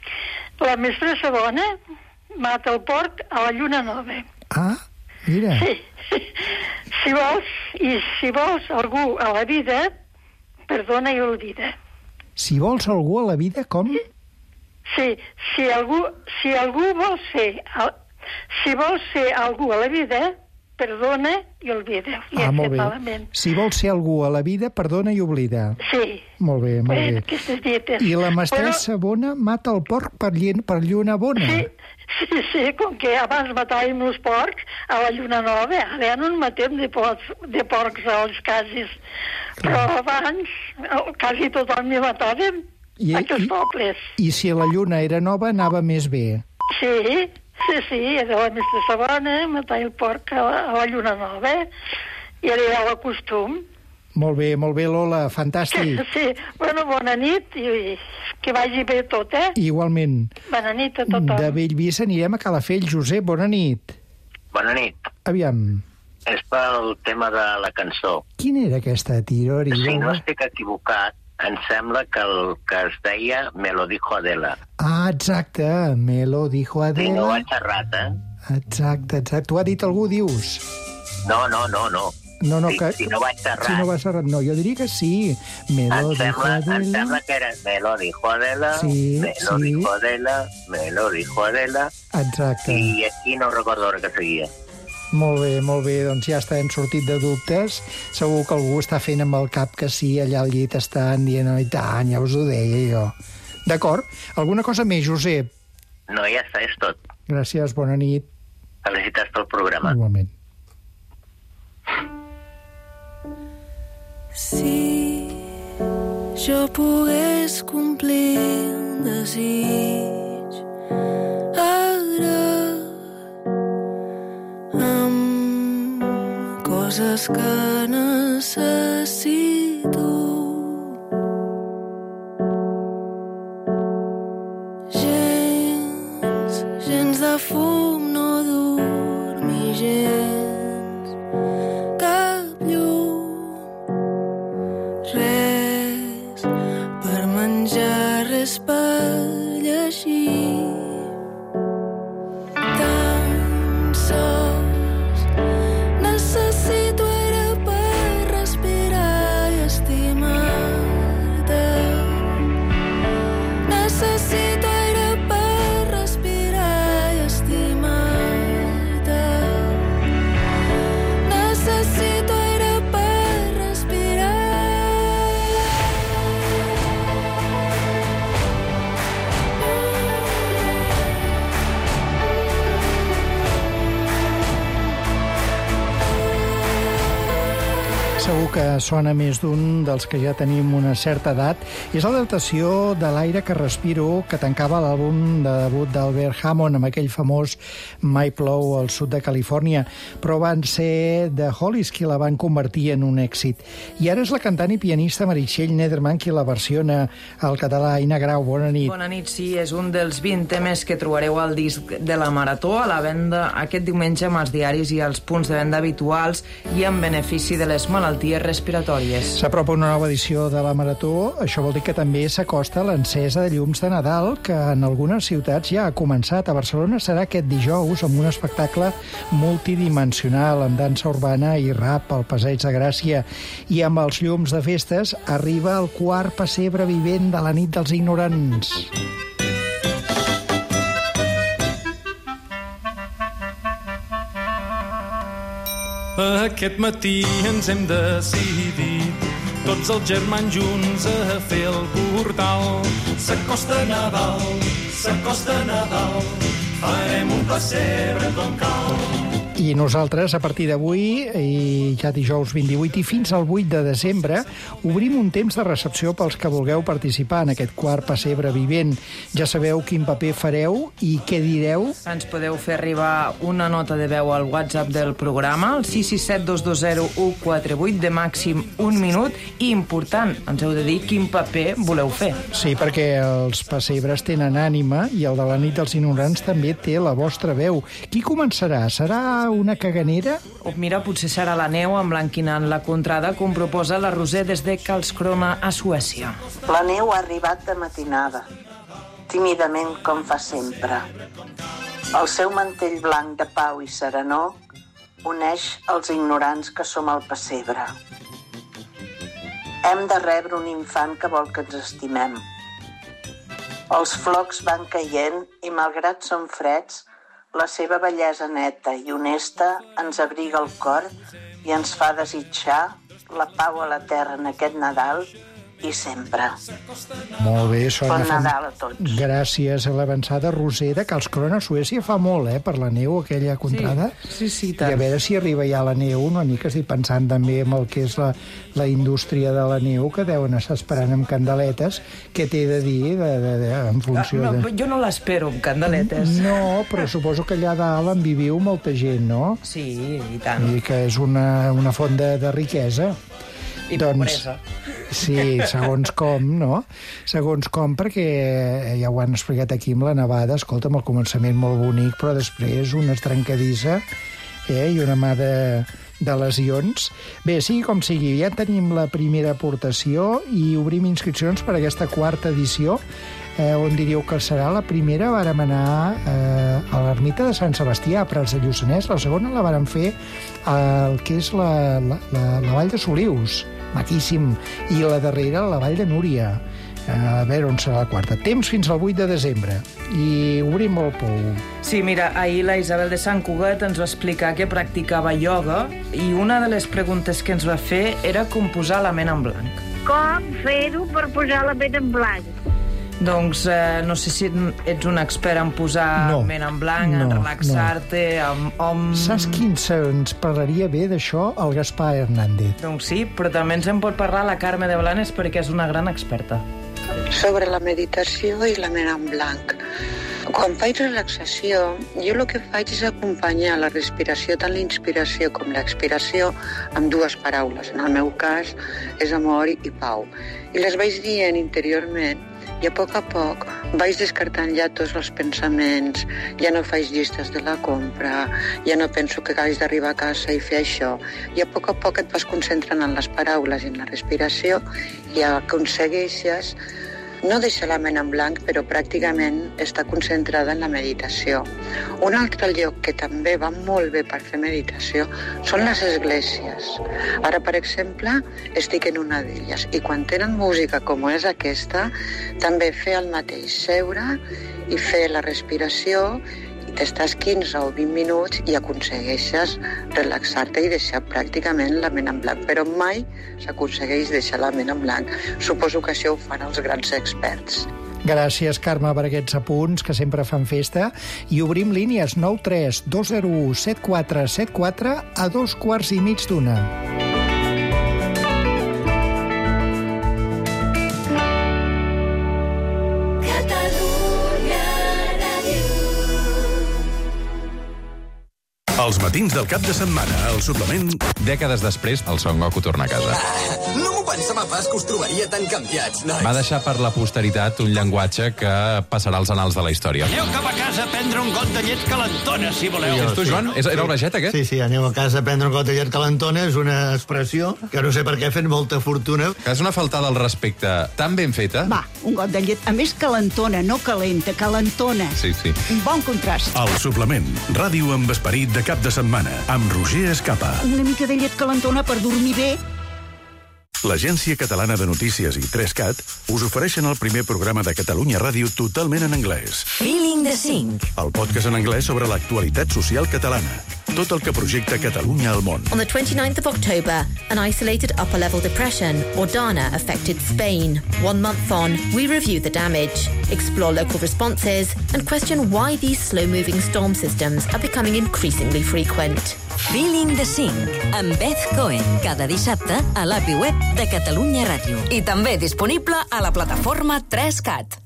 La mestra Sabona mata el porc a la lluna nova. Ah, mira. Sí. Si vols, i si vols algú a la vida, perdona i oblida. Si vols algú a la vida, com? Sí, si algú, si algú vol ser, si vols ser algú a la vida, perdona i oblida. Ah, molt bé. Si vols ser algú a la vida, perdona i oblida. Sí. Molt bé, molt bé. Aquestes dietes. I la mestressa Però... bona mata el porc per, per lluna bona. Sí, sí, sí, com que abans matàvem els porcs a la lluna nova, ara ja no en matem de porcs, de porcs als cases. Clar. Però abans quasi tothom hi matàvem, I, aquests i, pobles. I si la lluna era nova, anava més bé. Sí, sí, sí, era la mestra Sabona, matar el porc a la, a la Lluna Nova, i era ja el costum. Molt bé, molt bé, Lola, fantàstic. Sí, bueno, bona nit i que vagi bé tot, eh? Igualment. Bona nit a tothom. De Bellvís anirem a Calafell. Josep, bona nit. Bona nit. Aviam. És pel tema de la cançó. Quina era aquesta tirori? Si no estic equivocat, em sembla que el que es deia Me lo dijo Adela. Ah, exacte, Me lo dijo Adela. I no ho ha xerrat, eh? Exacte, exacte. Ho ha dit algú, dius? No, no, no, no. No, no, si, que... si no vaig xerrar. Si no va xerrar, no, jo diria que sí. Me lo em dijo sembla, Adela. Em sembla que era Me lo dijo Adela, sí, Me lo sí. dijo Adela, Me lo dijo Adela. Exacte. I aquí no recordo ara que seguia. Molt bé, molt bé, doncs ja està, hem sortit de dubtes. Segur que algú està fent amb el cap que sí, allà al llit estan dient, i tant, ja us ho deia jo. D'acord? Alguna cosa més, Josep? No, ja està, és tot. Gràcies, bona nit. Felicitats pel programa. Igualment. Si jo pogués complir un desig ara amb coses que necessito, gens, gens de fum, no dormir gens, cap llum, res per menjar, res per llegir. Tan sols necessito era per respirar i estimar-te. Necessito era per respirar i estimar-te. Necessito era per respirar. Segur que sona més d'un dels que ja tenim una certa edat. És l'adaptació de L'aire que respiro, que tancava l'àlbum de debut d'Albert Hammond amb aquell famós Mai plou al sud de Califòrnia, però van ser The Hollies qui la van convertir en un èxit. I ara és la cantant i pianista Meritxell Nederman qui la versiona al català. Aina Grau, bona nit. Bona nit, sí, és un dels vint temes que trobareu al disc de la Marató, a la venda aquest diumenge amb els diaris i els punts de venda habituals i en benefici de les malalties respiratòries. S'apropa una nova edició de la Marató. Això vol dir que també s'acosta l'encesa de llums de Nadal, que en algunes ciutats ja ha començat. A Barcelona serà aquest dijous amb un espectacle multidimensional, amb dansa urbana i rap al Passeig de Gràcia. I amb els llums de festes arriba el quart pessebre vivent de la nit dels ignorants. Aquest matí ens hem decidit, tots els germans junts, a fer el portal. S'acosta Nadal, s'acosta Nadal, farem un pessebre com cal. I nosaltres, a partir d'avui, i ja dijous vint-i-vuit i fins al vuit de desembre, obrim un temps de recepció pels que vulgueu participar en aquest quart pessebre vivent. Ja sabeu quin paper fareu i què direu. Ens podeu fer arribar una nota de veu al WhatsApp del programa, el sis sis set dos dos zero u quatre vuit, de màxim un minut, i important, ens heu de dir quin paper voleu fer. Sí, perquè els pessebres tenen ànima i el de la nit dels ignorants també té la vostra veu. Qui començarà? Serà una caganera? O mira, potser serà la neu emblanquinant la contrada, com proposa la Roser des de Karlskrona, a Suècia. La neu ha arribat de matinada, tímidament com fa sempre. El seu mantell blanc de pau i serenor uneix els ignorants que som al pessebre. Hem de rebre un infant que vol que ens estimem. Els flocs van caient i, malgrat són freds, la seva bellesa neta i honesta ens abriga el cor i ens fa desitjar la pau a la terra en aquest Nadal i sempre. Molt bé, Sònia. Bon Nadal a tots. Gràcies a l'avançada Roser de Karlskrona, Suècia. Fa molt, eh, per la neu, aquella contrada. Sí, sí, I a veure si arriba ja la neu una mica. Estic pensant també en el que és la, la indústria de la neu, que deuen estar esperant amb candeletes. Què t'he de dir de, de, de, en funció no, de... Jo no l'espero amb candeletes. No, però suposo que allà dalt en viviu molta gent, no? Sí, i tant. I que és una, una font de, de riquesa. I doncs, pobresa. Sí, segons com, no? Segons com, perquè ja ho han explicat aquí amb la nevada, escolta'm, el començament molt bonic, però després una trencadissa eh, i una mà de, de lesions. Bé, sigui com sigui, ja tenim la primera aportació i obrim inscripcions per a aquesta quarta edició, eh, on diríeu que serà la primera. Vàrem anar eh, a l'ermita de Sant Sebastià, a Prats de Lluçanès. La segona la vàrem fer al que és la, la, la, la Vall de Solius, maquíssim, i la darrera la Vall de Núria. A veure on serà la quarta. Temps fins al vuit de desembre. I obrim el pou. Sí, mira, ahir la Isabel de Sant Cugat ens va explicar que practicava ioga i una de les preguntes que ens va fer era com posar la ment en blanc. Com fer-ho per posar la ment en blanc? Doncs eh, no sé si ets un expert en posar no, ment en blanc, no, en relaxar-te, no. amb... Om... Saps quin ens parlaria bé d'això? El Gaspar Hernández. Doncs sí, però també ens en pot parlar la Carme de Blanes perquè és una gran experta. Sobre la meditació i la ment en blanc. Quan faig relaxació, jo el que faig és acompanyar la respiració, tant l'inspiració com l'expiració, amb dues paraules. En el meu cas, és amor i pau. I les vaig dient interiorment, i a poc a poc vaig descartant ja tots els pensaments, ja no faig llistes de la compra, ja no penso que haig d'arribar a casa i fer això, i a poc a poc et vas concentrant en les paraules i en la respiració i aconsegueixes no deixar la ment en blanc, però pràcticament està concentrada en la meditació. Un altre lloc que també va molt bé per fer meditació són les esglésies. Ara, per exemple, estic en una d'elles i quan tenen música com és aquesta, també fer el mateix, seure i fer la respiració, i t'estàs quinze o vint minuts i aconsegueixes relaxar-te i deixar pràcticament la ment en blanc, però mai s'aconsegueix deixar la ment en blanc. Suposo que això ho fan els grans experts. Gràcies, Carme, per aquests apunts que sempre fan festa. I obrim línies nou tres dos zero u set quatre set quatre a dos quarts i mig d'una. Els matins del cap de setmana, al suplement... Dècades després, el Son Goku torna a casa. No m'ho pensava pas que us trobaria tan canviats, nois. Va deixar per la posteritat un llenguatge que passarà als anals de la història. Aneu cap a casa a prendre un got de llet calentona, si voleu. I és tu, Joan? Sí. Era el Baget, aquest? Sí, sí, aneu a casa a prendre un got de llet calentona. És una expressió que no sé per què fent molta fortuna. Que és una faltada al respecte tan ben feta. Va, un got de llet. A més, calentona, no calenta, calentona. Sí, sí. Un bon contrast. El suplement. Ràdio amb esperit de cap de setmana, amb Roger Escapa. Una mica de llet calentona per dormir bé. L'Agència Catalana de Notícies i tres cat us ofereixen el primer programa de Catalunya Ràdio totalment en anglès. Feeling the Cinc. El podcast en anglès sobre l'actualitat social catalana. Tot el que projecta Catalunya al món. On the twenty-ninth of October, an isolated upper-level depression, or DANA, affected Spain. One month on, we review the damage, explore local responses, and question why these slow-moving storm systems are becoming increasingly frequent. Feeling the Cinc, amb Beth Cohen, cada dissabte a l'A P I web de Catalunya Ràdio. I també disponible a la plataforma tres cat.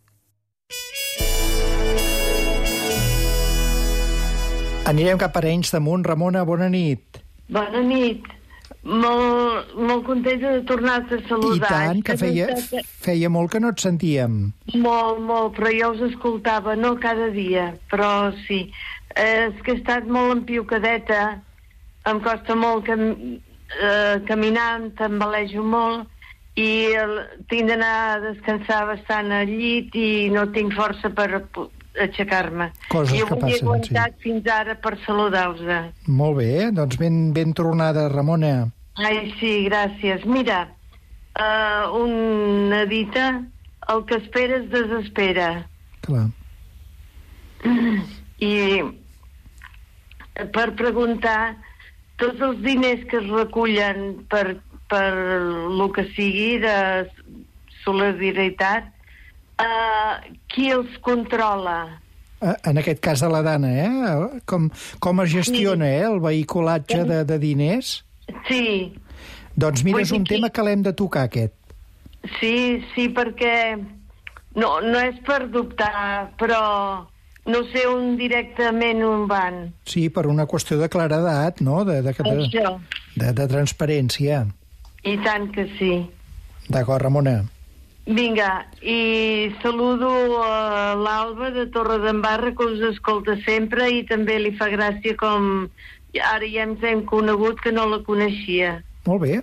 Anirem cap a Arenys de Munt. Ramona, bona nit. Bona nit. Molt, molt contenta de tornar-te a saludar. I tant, que feia, feia molt que no et sentíem. Molt, molt, però jo us escoltava, no cada dia, però sí. Eh, és que he estat molt empiucadeta, em costa molt cam eh, caminar, em tambalejo molt, i el, tinc d'anar a descansar bastant al llit i no tinc força per aixecar-me. Coses I que avui he passen, aguantat sí. fins ara per saludar-vos. Molt bé, doncs ben, ben tornada, Ramona. Ai, sí, gràcies. Mira, uh, una dita, el que esperes desespera. Clar. I per preguntar, tots els diners que es recullen per, per el que sigui de solidaritat, uh, qui els controla? En aquest cas de la Dana, eh? Com, com es gestiona, eh, el vehiculatge de, de diners? Sí. Doncs mira, és un Vull dir tema que l'hem de tocar, aquest. Sí, sí, perquè no, no és per dubtar, però no sé on directament on van. Sí, per una qüestió de claredat, no? De, de, de, Això. de, de transparència. I tant que sí. D'acord, Ramona. Vinga, i saludo a l'Alba de Torredembarra, que us escolta sempre, i també li fa gràcia com ara ja ens hem conegut, que no la coneixia. Molt bé.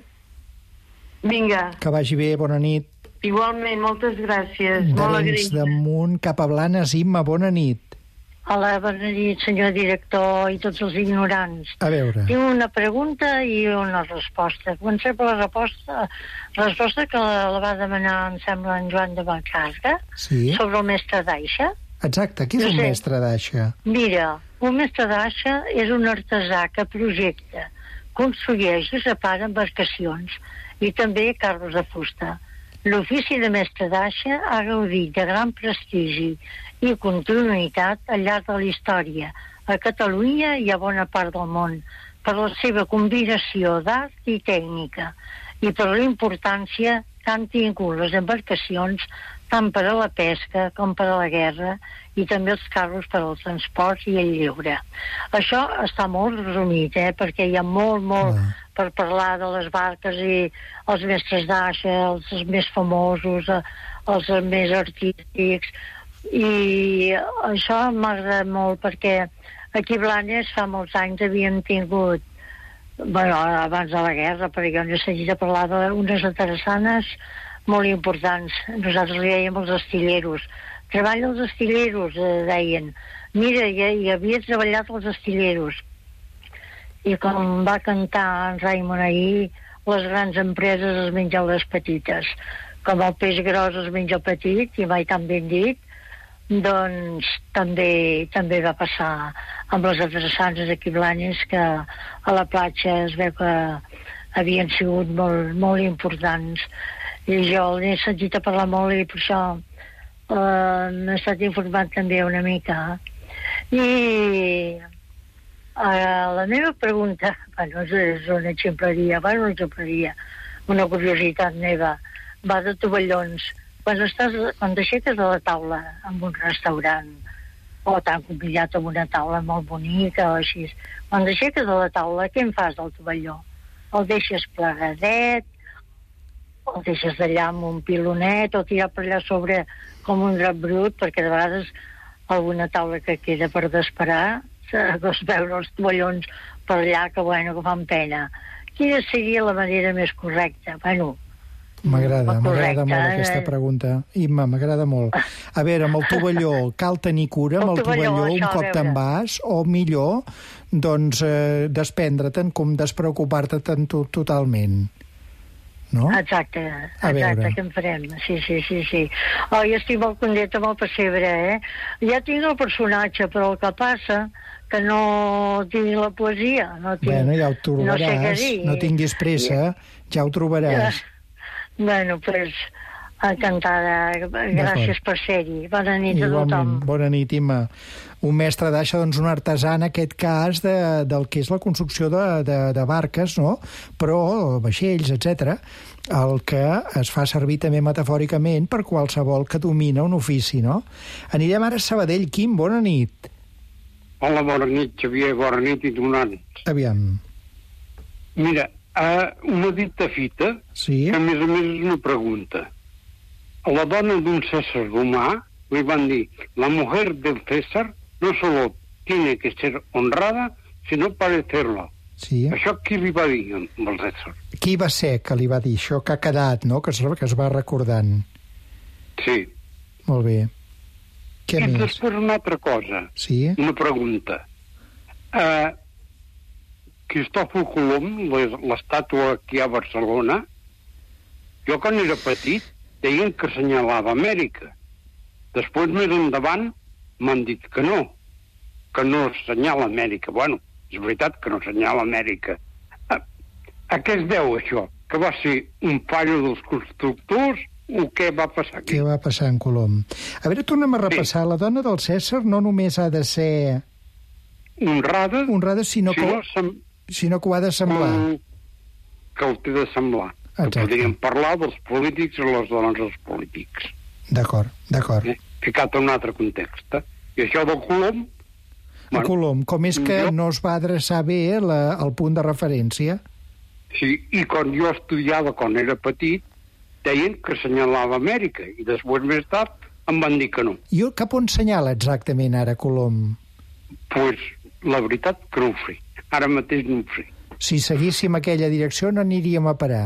Vinga. Que vagi bé, bona nit. Igualment, moltes gràcies. Molt D'Arenys agraïda. d'Amunt cap a Blanes, Imma, bona nit. Hola, bona nit, senyor director i tots els ignorants. A veure. Tinc una pregunta i una resposta. Comencem per la resposta, la resposta que la, la va demanar, em sembla, en Joan de Bacarga, Sí. sobre el mestre d'Aixa. Exacte, qui és No un sé. mestre d'aixa? Mira, un mestre d'Aixa és un artesà que projecta, construeix i repara embarcacions i també carros de fusta. L'ofici de mestre d'Aixa ha gaudit de gran prestigi i continuïtat al llarg de la història, a Catalunya i a bona part del món, per la seva combinació d'art i tècnica i per la importància que han tingut les embarcacions tant per a la pesca com per a la guerra i també els carros per al transport i el lleure. Això està molt resumit, eh, perquè hi ha molt, molt ah. per parlar de les barques i els mestres d'aixa, els, els més famosos, eh, els més artístics, i això m'agrada molt perquè aquí a Blanes fa molts anys havien tingut, bueno, abans de la guerra, perquè jo n'he sentit a parlar d'unes aterassanes molt importants. Nosaltres li dèiem els estilleros. Treballa els estilleros, eh, deien. Mira, ja, ja havia treballat els estilleros. I com va cantar en Raimon ahir, les grans empreses es mengen les petites. Com el peix gros es menja el petit, i mai tan ben dit, doncs també també va passar amb les adreçants aquí a Blanes, que a la platja es veu que havien sigut molt, molt importants. I jo n'he sentit a parlar molt i per això eh, m'he estat informant també una mica. I eh, la meva pregunta, bueno, és una ximpleria, bueno, una ximpleria, una curiositat meva, va de tovallons. Quan estàs, quan t'aixeques de la taula en un restaurant o t'han convidat a una taula molt bonica o així, quan t'aixeques de la taula, què en fas del tovalló? El deixes plegadet, el deixes d'allà amb un pilonet o tirar per allà sobre com un drap brut, perquè de vegades alguna taula que queda per desparar, es veure els tovallons per allà que, bueno, que fan pena. Quina seria la manera més correcta? Bueno, M'agrada, m'agrada correcte, molt eh? aquesta pregunta. Imma, m'agrada molt. A veure, amb el tovalló cal tenir cura, amb el tovalló, un això, a cop veure. te'n vas, o millor, doncs, eh, desprendre-te'n com despreocupar-te'n to- totalment. No? Exacte, A exacte, veure. què en farem? Sí, sí, sí, sí. Oh, jo estic molt contenta amb el pessebre, eh? Ja tinc el personatge, però el que passa que no tinc la poesia. No tinc, Bueno, ja ho no sé què trobaràs. dir. No tinguis pressa, ja ho trobaràs. Bueno, pues, encantada. Gràcies per ser-hi. Bona nit a tothom. Igualment, bona nit, Imma. Un mestre d'aixa, doncs un artesà en aquest cas de, del que és la construcció de, de, de barques, no? Però vaixells, etcètera, el que es fa servir també metafòricament per qualsevol que domina un ofici, no? Anirem ara a Sabadell. Quim, bona nit. Hola, bona nit, Xavier, bona nit i donant. Aviam. Mira, uh, una dita fita, sí? que a més a més és una pregunta. A la dona d'un César romà li van dir, la mujer del César no solo tiene que ser honrada, sino parecerlo. Sí. Això qui li va dir amb el César? Qui va ser que li va dir això, que ha quedat, no?, que es, que es va recordant. Sí. Molt bé. Què I més? després una altra cosa, Sí? una pregunta. Uh, Cristòfol Colom, les- l'estàtua aquí a Barcelona, jo quan era petit deien que assenyalava Amèrica. Després, més endavant, m'han dit que no, que no assenyala Amèrica. Bueno, és veritat que no assenyala Amèrica. A, a què es deu això? que va ser un fallo dels constructors o què va passar aquí? Què va passar en Colom? A veure, torna'm a repassar. Sí. La dona del Cèsar no només ha de ser... honrada, honrada sinó, sinó, que, sem... sinó que ho ha de semblar. Um, que ho té de semblar. Exacte. Que podríem parlar dels polítics i les dones dels polítics. D'acord, d'acord. Eh? Ficat en un altre context. Eh? I això del Colom... El bueno, Colom, com és que jo... no es va adreçar bé la, el punt de referència? Sí, i quan jo estudiava, quan era petit, deien que assenyalava Amèrica, i després, més tard, em van dir que no. I cap on senyala exactament ara Colom? Doncs pues, la veritat que no ho sé. Ara mateix no ho sé. Si seguíssim aquella direcció no aniríem a parar.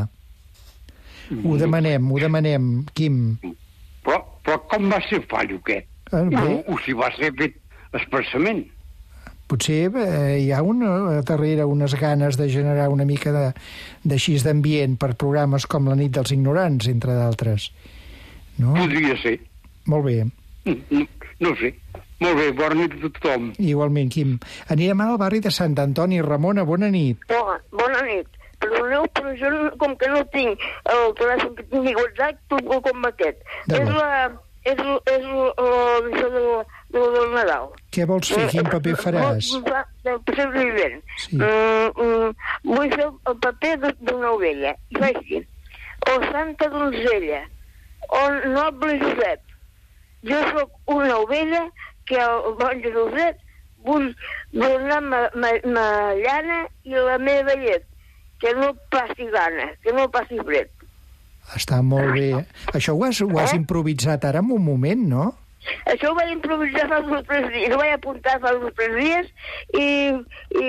Ho demanem, ho demanem, Quim. Però, però com va ser fallo aquest? Ah, o, o si va ser fet expressament? Potser eh, hi ha una, darrere unes ganes de generar una mica de, d'així d'ambient per programes com La nit dels ignorants, entre d'altres. No? Podria ser. Molt bé. No, no sé. Molt bé, bona nit a tothom. Igualment, Quim. Anirem al barri de Sant Antoni. Ramona, bona nit. Hola, bona nit. Perdoneu, però jo, com que no tinc el telèfon que tingui WhatsApp, truco com aquest. És la... és, és l'edició del, del, del Nadal. Què vols fer? Quin paper faràs? Del pessebre vivent. Sí. Mm, mm, vull fer el paper d'una ovella. I faig així. O Santa Donzella, o Noble Josep. Jo sóc una ovella que el bon Josep vull donar ma, ma, ma llana i la meva llet. Que no passi gana, que no passi fred. Està molt bé. Això ho has, ho has eh? improvisat ara en un moment, no? Això ho vaig improvisar fa dos o tres dies. Ho vaig apuntar fa dos o tres dies i, i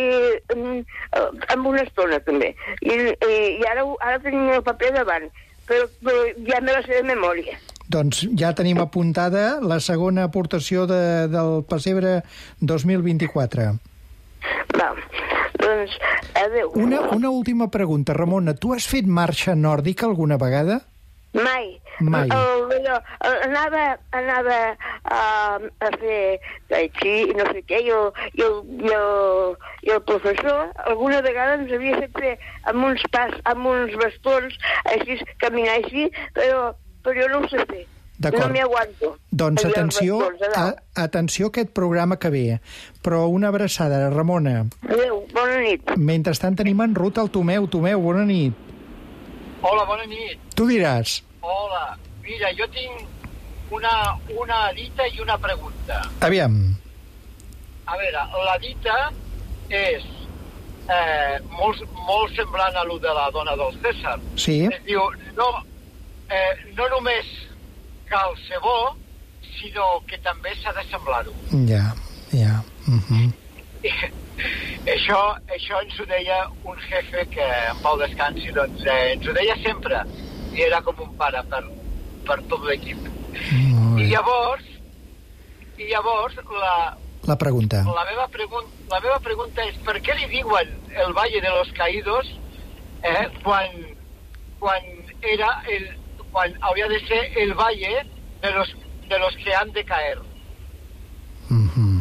amb una estona, també. I, i, i ara, ara tenim el paper davant, però, però ja me la sé de memòria. Doncs ja tenim apuntada la segona aportació de, del pessebre dos mil vint-i-quatre. Va, doncs, adéu. Una, una última pregunta, Ramona. Tu has fet marxa nòrdica alguna vegada? Mai. Mai. El, el, anava anava a, a fer tai chi i no sé què, i el, i, el, i, el, i el professor alguna vegada ens havia fet fer amb uns pas, amb uns bastons, així, caminar així, però, però jo no ho sé fer. No m'hi aguanto. Doncs atenció, a, atenció a aquest programa que ve. Però una abraçada, Ramona. Adéu, bona nit. Mentrestant tenim en Ruth al Tomeu. Tomeu, bona nit. Hola, bona nit. Tu diràs. Hola, mira, jo tinc una, una dita i una pregunta. Aviam. A veure, la dita és eh, molt, molt semblant a lo de la dona del Cèsar. Sí. Es diu, no, eh, no només cal ser bo, sinó que també s'ha de semblar-ho. Ja, ja. Uh-huh. I, això, això ens ho deia un jefe que en Pau descansi, doncs eh, ens ho deia sempre, i era com un pare per, per tot l'equip. I llavors, i llavors la, la pregunta. La meva, pregun la meva pregunta és per què li diuen el Valle de los Caídos eh, quan, quan era el quan hauria de ser el valle de los, de los que han de caer. Mm-hmm.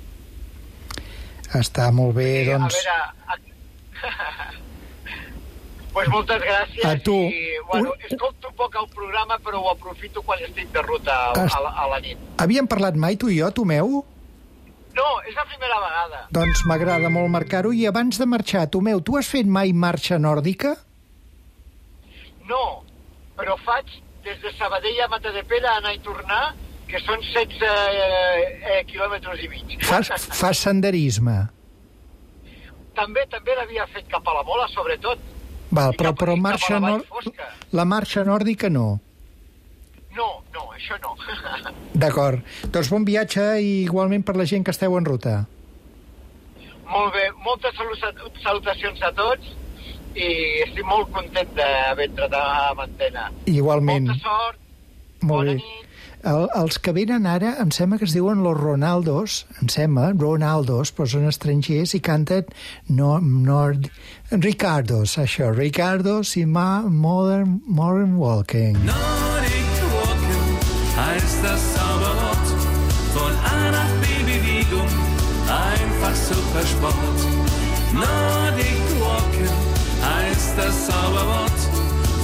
Està molt bé, sí, doncs... A veure... A... pues moltes gràcies. A tu. I, bueno, un... escolto poc el programa, però ho aprofito quan estic de ruta a, Est... a, la, a la nit. Havíem parlat mai, tu i jo, Tomeu? No, és la primera vegada. Doncs m'agrada molt marcar-ho. I abans de marxar, Tomeu, tu has fet mai marxa nòrdica? No, però faig des de Sabadell a Matadepera anar i tornar, que són setze eh, eh, quilòmetres i mig. Fas, fas senderisme? També també l'havia fet cap a la Mola, sobretot. Val, però, cap, però marxa la, nor... la marxa nòrdica no? No, no, això no. D'acord. Doncs bon viatge i igualment per la gent que esteu en ruta. Molt bé, moltes salutacions a tots i estic molt content d'haver entrat a antena. Igualment. Molta sort, molt bona bé. nit. El, els que venen ara em sembla que es diuen los Ronaldos, em sembla, Ronaldos, però són estrangers i canten no, Nord... Ricardos, això, Ricardos i ma Modern, modern Walking. Nordic Walking heißt das Zauberwort von A nach B Bewegung, einfach super Sport. Nordic Walking heißt das Zauberwort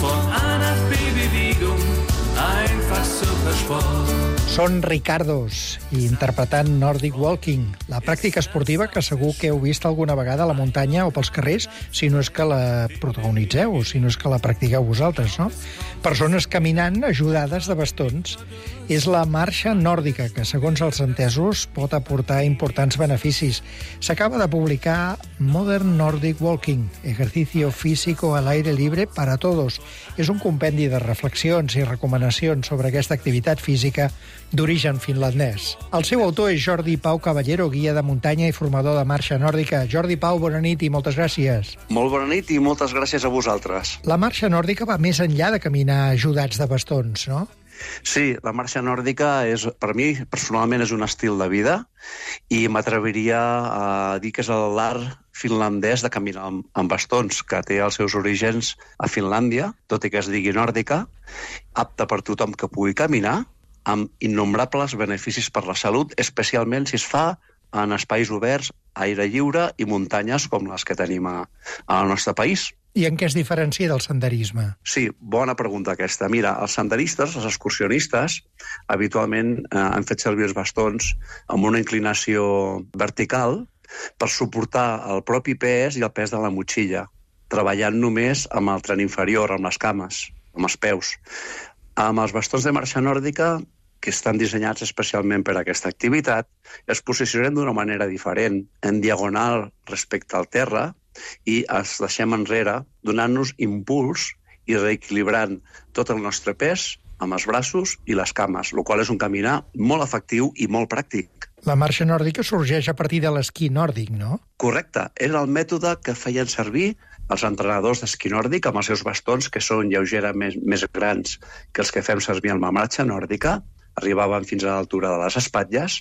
Sport, einer Bewegung, einfach Supersport. Són Ricardos, interpretant Nordic Walking, la pràctica esportiva que segur que heu vist alguna vegada a la muntanya o pels carrers, si no és que la protagonitzeu o si no és que la practiqueu vosaltres, no? Persones caminant ajudades de bastons. És la marxa nòrdica, que, segons els entesos, pot aportar importants beneficis. S'acaba de publicar Modern Nordic Walking, ejercicio físico al aire libre para todos. És un compendi de reflexions i recomanacions sobre aquesta activitat física d'origen finlandès. El seu autor és Jordi Pau Caballero, guia de muntanya i formador de marxa nòrdica. Jordi Pau, bona nit i moltes gràcies. Molt bona nit i moltes gràcies a vosaltres. La marxa nòrdica va més enllà de caminar ajudats de bastons, no? Sí, la marxa nòrdica, és, per mi, personalment, és un estil de vida i m'atreviria a dir que és l'art finlandès de caminar amb, amb bastons, que té els seus orígens a Finlàndia, tot i que es digui nòrdica, apta per tothom que pugui caminar, amb innombrables beneficis per la salut, especialment si es fa en espais oberts, aire lliure i muntanyes com les que tenim a, al nostre país. I en què es diferencia del senderisme? Sí, bona pregunta aquesta. Mira, els senderistes, els excursionistes, habitualment eh, han fet servir els bastons amb una inclinació vertical per suportar el propi pes i el pes de la motxilla, treballant només amb el tren inferior, amb les cames, amb els peus. Amb els bastons de marxa nòrdica, que estan dissenyats especialment per a aquesta activitat, es posicionen d'una manera diferent, en diagonal respecte al terra, i els deixem enrere, donant-nos impuls i reequilibrant tot el nostre pes amb els braços i les cames, el qual és un caminar molt efectiu i molt pràctic. La marxa nòrdica sorgeix a partir de l'esquí nòrdic, no? Correcte. Era el mètode que feien servir els entrenadors d'esquí nòrdic amb els seus bastons, que són lleugerament més, més grans que els que fem servir amb la marxa nòrdica, arribaven fins a l'altura de les espatlles.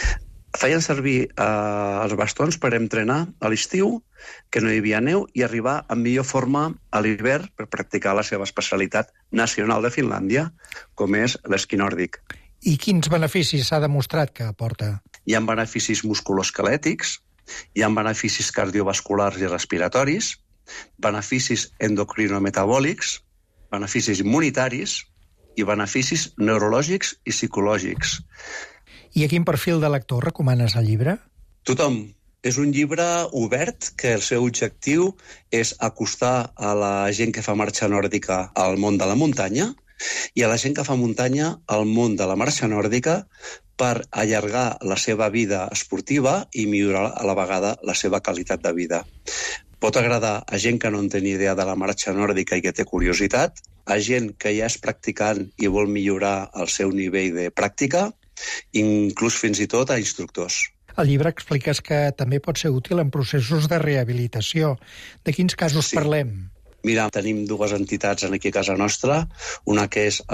Feien servir eh, els bastons per entrenar a l'estiu, que no hi havia neu, i arribar en millor forma a l'hivern per practicar la seva especialitat nacional de Finlàndia, com és l'esquí nòrdic. I quins beneficis s'ha demostrat que aporta? Hi ha beneficis musculoesquelètics, hi ha beneficis cardiovasculars i respiratoris, beneficis endocrinometabòlics, beneficis immunitaris i beneficis neurològics i psicològics. I a quin perfil de lector recomanes el llibre? Tothom. És un llibre obert que el seu objectiu és acostar a la gent que fa marxa nòrdica al món de la muntanya i a la gent que fa muntanya al món de la marxa nòrdica per allargar la seva vida esportiva i millorar a la vegada la seva qualitat de vida. Pot agradar a gent que no en té ni idea de la marxa nòrdica i que té curiositat, a gent que ja és practicant i vol millorar el seu nivell de pràctica, inclús fins i tot a instructors. Al llibre expliques que també pot ser útil en processos de rehabilitació. De quins casos sí. parlem? Mira, tenim dues entitats aquí a casa nostra, una que és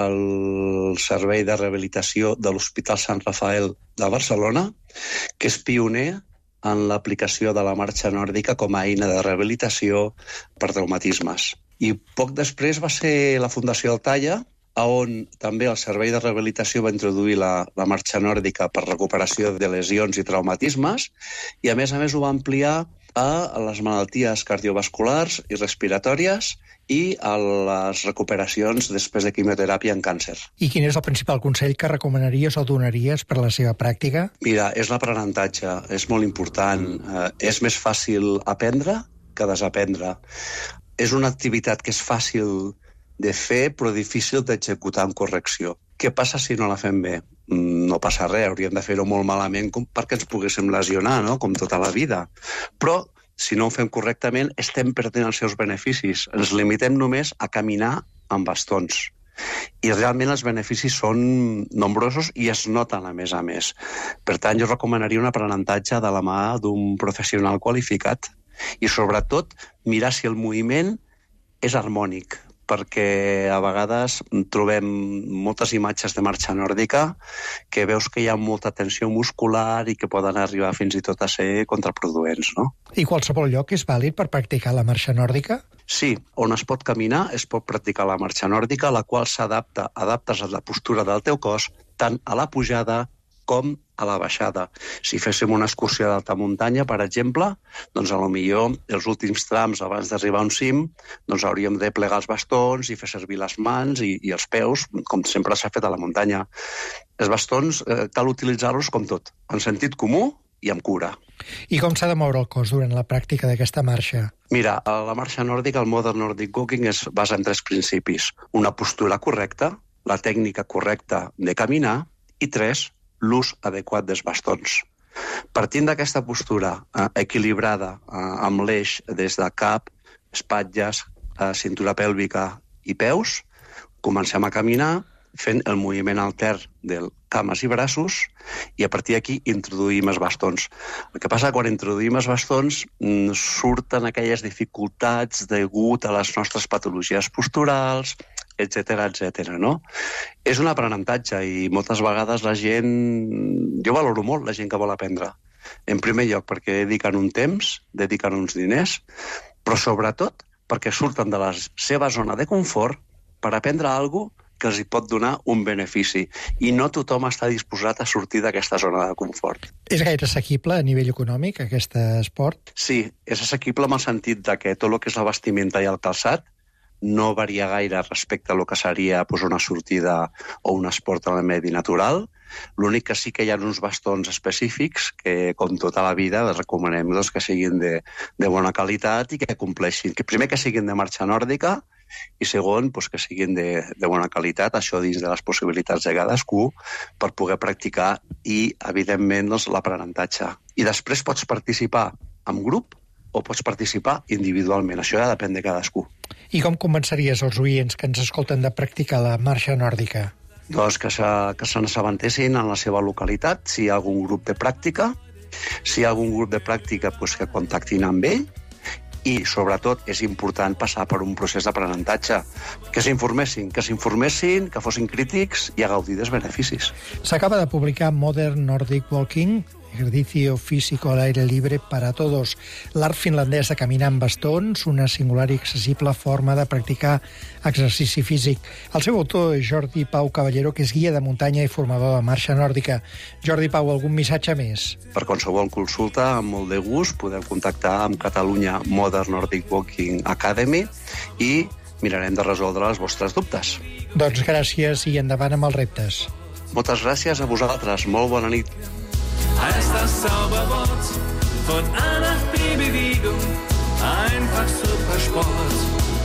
el Servei de Rehabilitació de l'Hospital Sant Rafael de Barcelona, que és pioner en l'aplicació de la marxa nòrdica com a eina de rehabilitació per traumatismes. I poc després va ser la Fundació Altaya, on també el Servei de Rehabilitació va introduir la, la marxa nòrdica per recuperació de lesions i traumatismes, i a més a més ho va ampliar a les malalties cardiovasculars i respiratòries i a les recuperacions després de quimioteràpia en càncer. I quin és el principal consell que recomanaries o donaries per a la seva pràctica? Mira, és l'aprenentatge, és molt important. Eh, és més fàcil aprendre que desaprendre. És una activitat que és fàcil de fer, però difícil d'executar amb correcció. Què passa si no la fem bé? No passa res, hauríem de fer-ho molt malament com perquè ens poguéssim lesionar, no? Com tota la vida. Però, si no ho fem correctament, estem perdent els seus beneficis. Ens limitem només a caminar amb bastons. I realment els beneficis són nombrosos i es noten a més a més. Per tant, jo recomanaria un aprenentatge de la mà d'un professional qualificat i, sobretot, mirar si el moviment és harmònic, perquè a vegades trobem moltes imatges de marxa nòrdica que veus que hi ha molta tensió muscular i que poden arribar fins i tot a ser contraproduents, no? I qualsevol lloc és vàlid per practicar la marxa nòrdica? Sí, on es pot caminar es pot practicar la marxa nòrdica, la qual s'adapta, adaptes a la postura del teu cos, tant a la pujada com a la baixada. Si féssim una excursió d'alta muntanya, per exemple, doncs a lo millor els últims trams abans d'arribar a un cim, doncs hauríem de plegar els bastons i fer servir les mans i, i els peus, com sempre s'ha fet a la muntanya. Els bastons eh, cal utilitzar-los com tot, en sentit comú i amb cura. I com s'ha de moure el cos durant la pràctica d'aquesta marxa? Mira, a la marxa nòrdica, el Modern Nordic Walking es basa en tres principis. Una postura correcta, la tècnica correcta de caminar i tres, l'ús adequat dels bastons. Partint d'aquesta postura eh, equilibrada eh, amb l'eix des de cap, espatlles, eh, cintura pèlvica i peus, comencem a caminar fent el moviment altern del cames i braços i a partir d'aquí introduïm els bastons. El que passa quan introduïm els bastons surten aquelles dificultats degut a les nostres patologies posturals, etcètera, etcètera, no? És un aprenentatge i moltes vegades la gent... Jo valoro molt la gent que vol aprendre. En primer lloc perquè dediquen un temps, dediquen uns diners, però sobretot perquè surten de la seva zona de confort per aprendre alguna cosa que els hi pot donar un benefici. I no tothom està disposat a sortir d'aquesta zona de confort. És gaire assequible a nivell econòmic, aquest esport? Sí, és assequible en el sentit de que tot el que és la vestimenta i el calçat no varia gaire respecte a lo que seria pues, una sortida o un esport en el medi natural. L'únic que sí que hi ha uns bastons específics que, com tota la vida, les recomanem doncs, que siguin de, de bona qualitat i que compleixin. Que primer que siguin de marxa nòrdica i segon, doncs, que siguin de, de bona qualitat, això dins de les possibilitats de cadascú, per poder practicar i, evidentment, doncs, l'aprenentatge. I després pots participar en grup o pots participar individualment. Això ja depèn de cadascú. I com convenceries els oients que ens escolten de practicar la marxa nòrdica? Doncs que se, que se n'assabentessin en la seva localitat, si hi ha algun grup de pràctica, si hi ha algun grup de pràctica, doncs que contactin amb ell, i, sobretot, és important passar per un procés d'aprenentatge. Que s'informessin, que s'informessin, que fossin crítics i a gaudir dels beneficis. S'acaba de publicar Modern Nordic Walking, ejercicio físico al aire libre para todos. L'art finlandès de caminar amb bastons, una singular i accessible forma de practicar exercici físic. El seu autor és Jordi Pau Caballero, que és guia de muntanya i formador de marxa nòrdica. Jordi Pau, algun missatge més? Per qualsevol consulta, amb molt de gust, podeu contactar amb Catalunya Modern Nordic Walking Academy i mirarem de resoldre els vostres dubtes. Doncs gràcies i endavant amb els reptes. Moltes gràcies a vosaltres. Molt bona nit. Heißt das Zauberwort von A nach B Bewegung, einfach Supersport.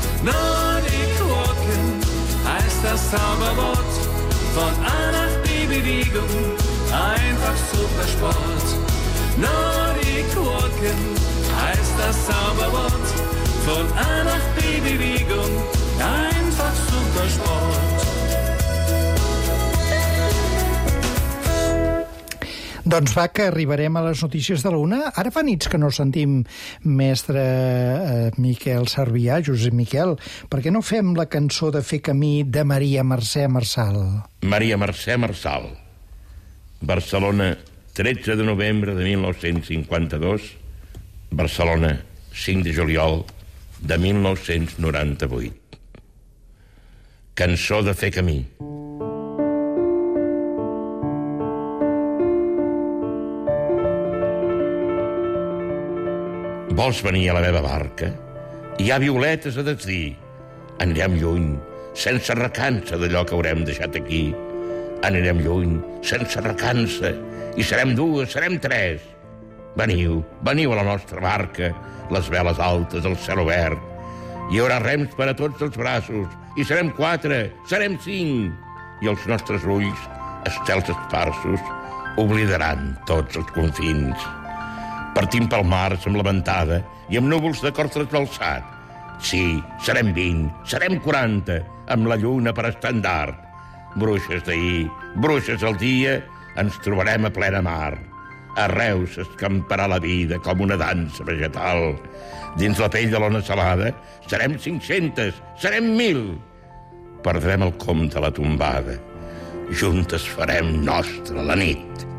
Nordic Walking heißt das Zauberwort von A nach B Bewegung, einfach Supersport. Nordic Walking heißt das Zauberwort von A nach B Bewegung, einfach Supersport. Doncs va, que arribarem a les notícies de la una. Ara fa nits que no sentim mestre eh, Miquel Servià, Josep Miquel. Per què no fem la cançó de Fer camí de Maria Mercè Marçal? Maria Mercè Marçal. Barcelona, tretze de novembre de mil nou-cents cinquanta-dos. Barcelona, cinc de juliol de mil nou-cents noranta-vuit. Cançó de Fer camí. Vols venir a la meva barca? Hi ha violetes a desdir. Anirem lluny, sense recança d'allò que haurem deixat aquí. Anirem lluny, sense recança, i serem dues, serem tres. Veniu, veniu a la nostra barca, les veles altes, el cel obert. Hi haurà rems per a tots els braços, i serem quatre, serem cinc. I els nostres ulls, estels esparsos, oblidaran tots els confins. Partim pel mar amb la ventada i amb núvols de cor trasbalsat. Sí, serem vint, serem quaranta, amb la lluna per estandard. Bruixes d'ahir, bruixes al dia, ens trobarem a plena mar. Arreu s'escamparà la vida com una dansa vegetal. Dins la pell de l'ona salada serem cinc-centes, serem mil. Perdrem el compte a la tombada. Juntes farem nostra la nit.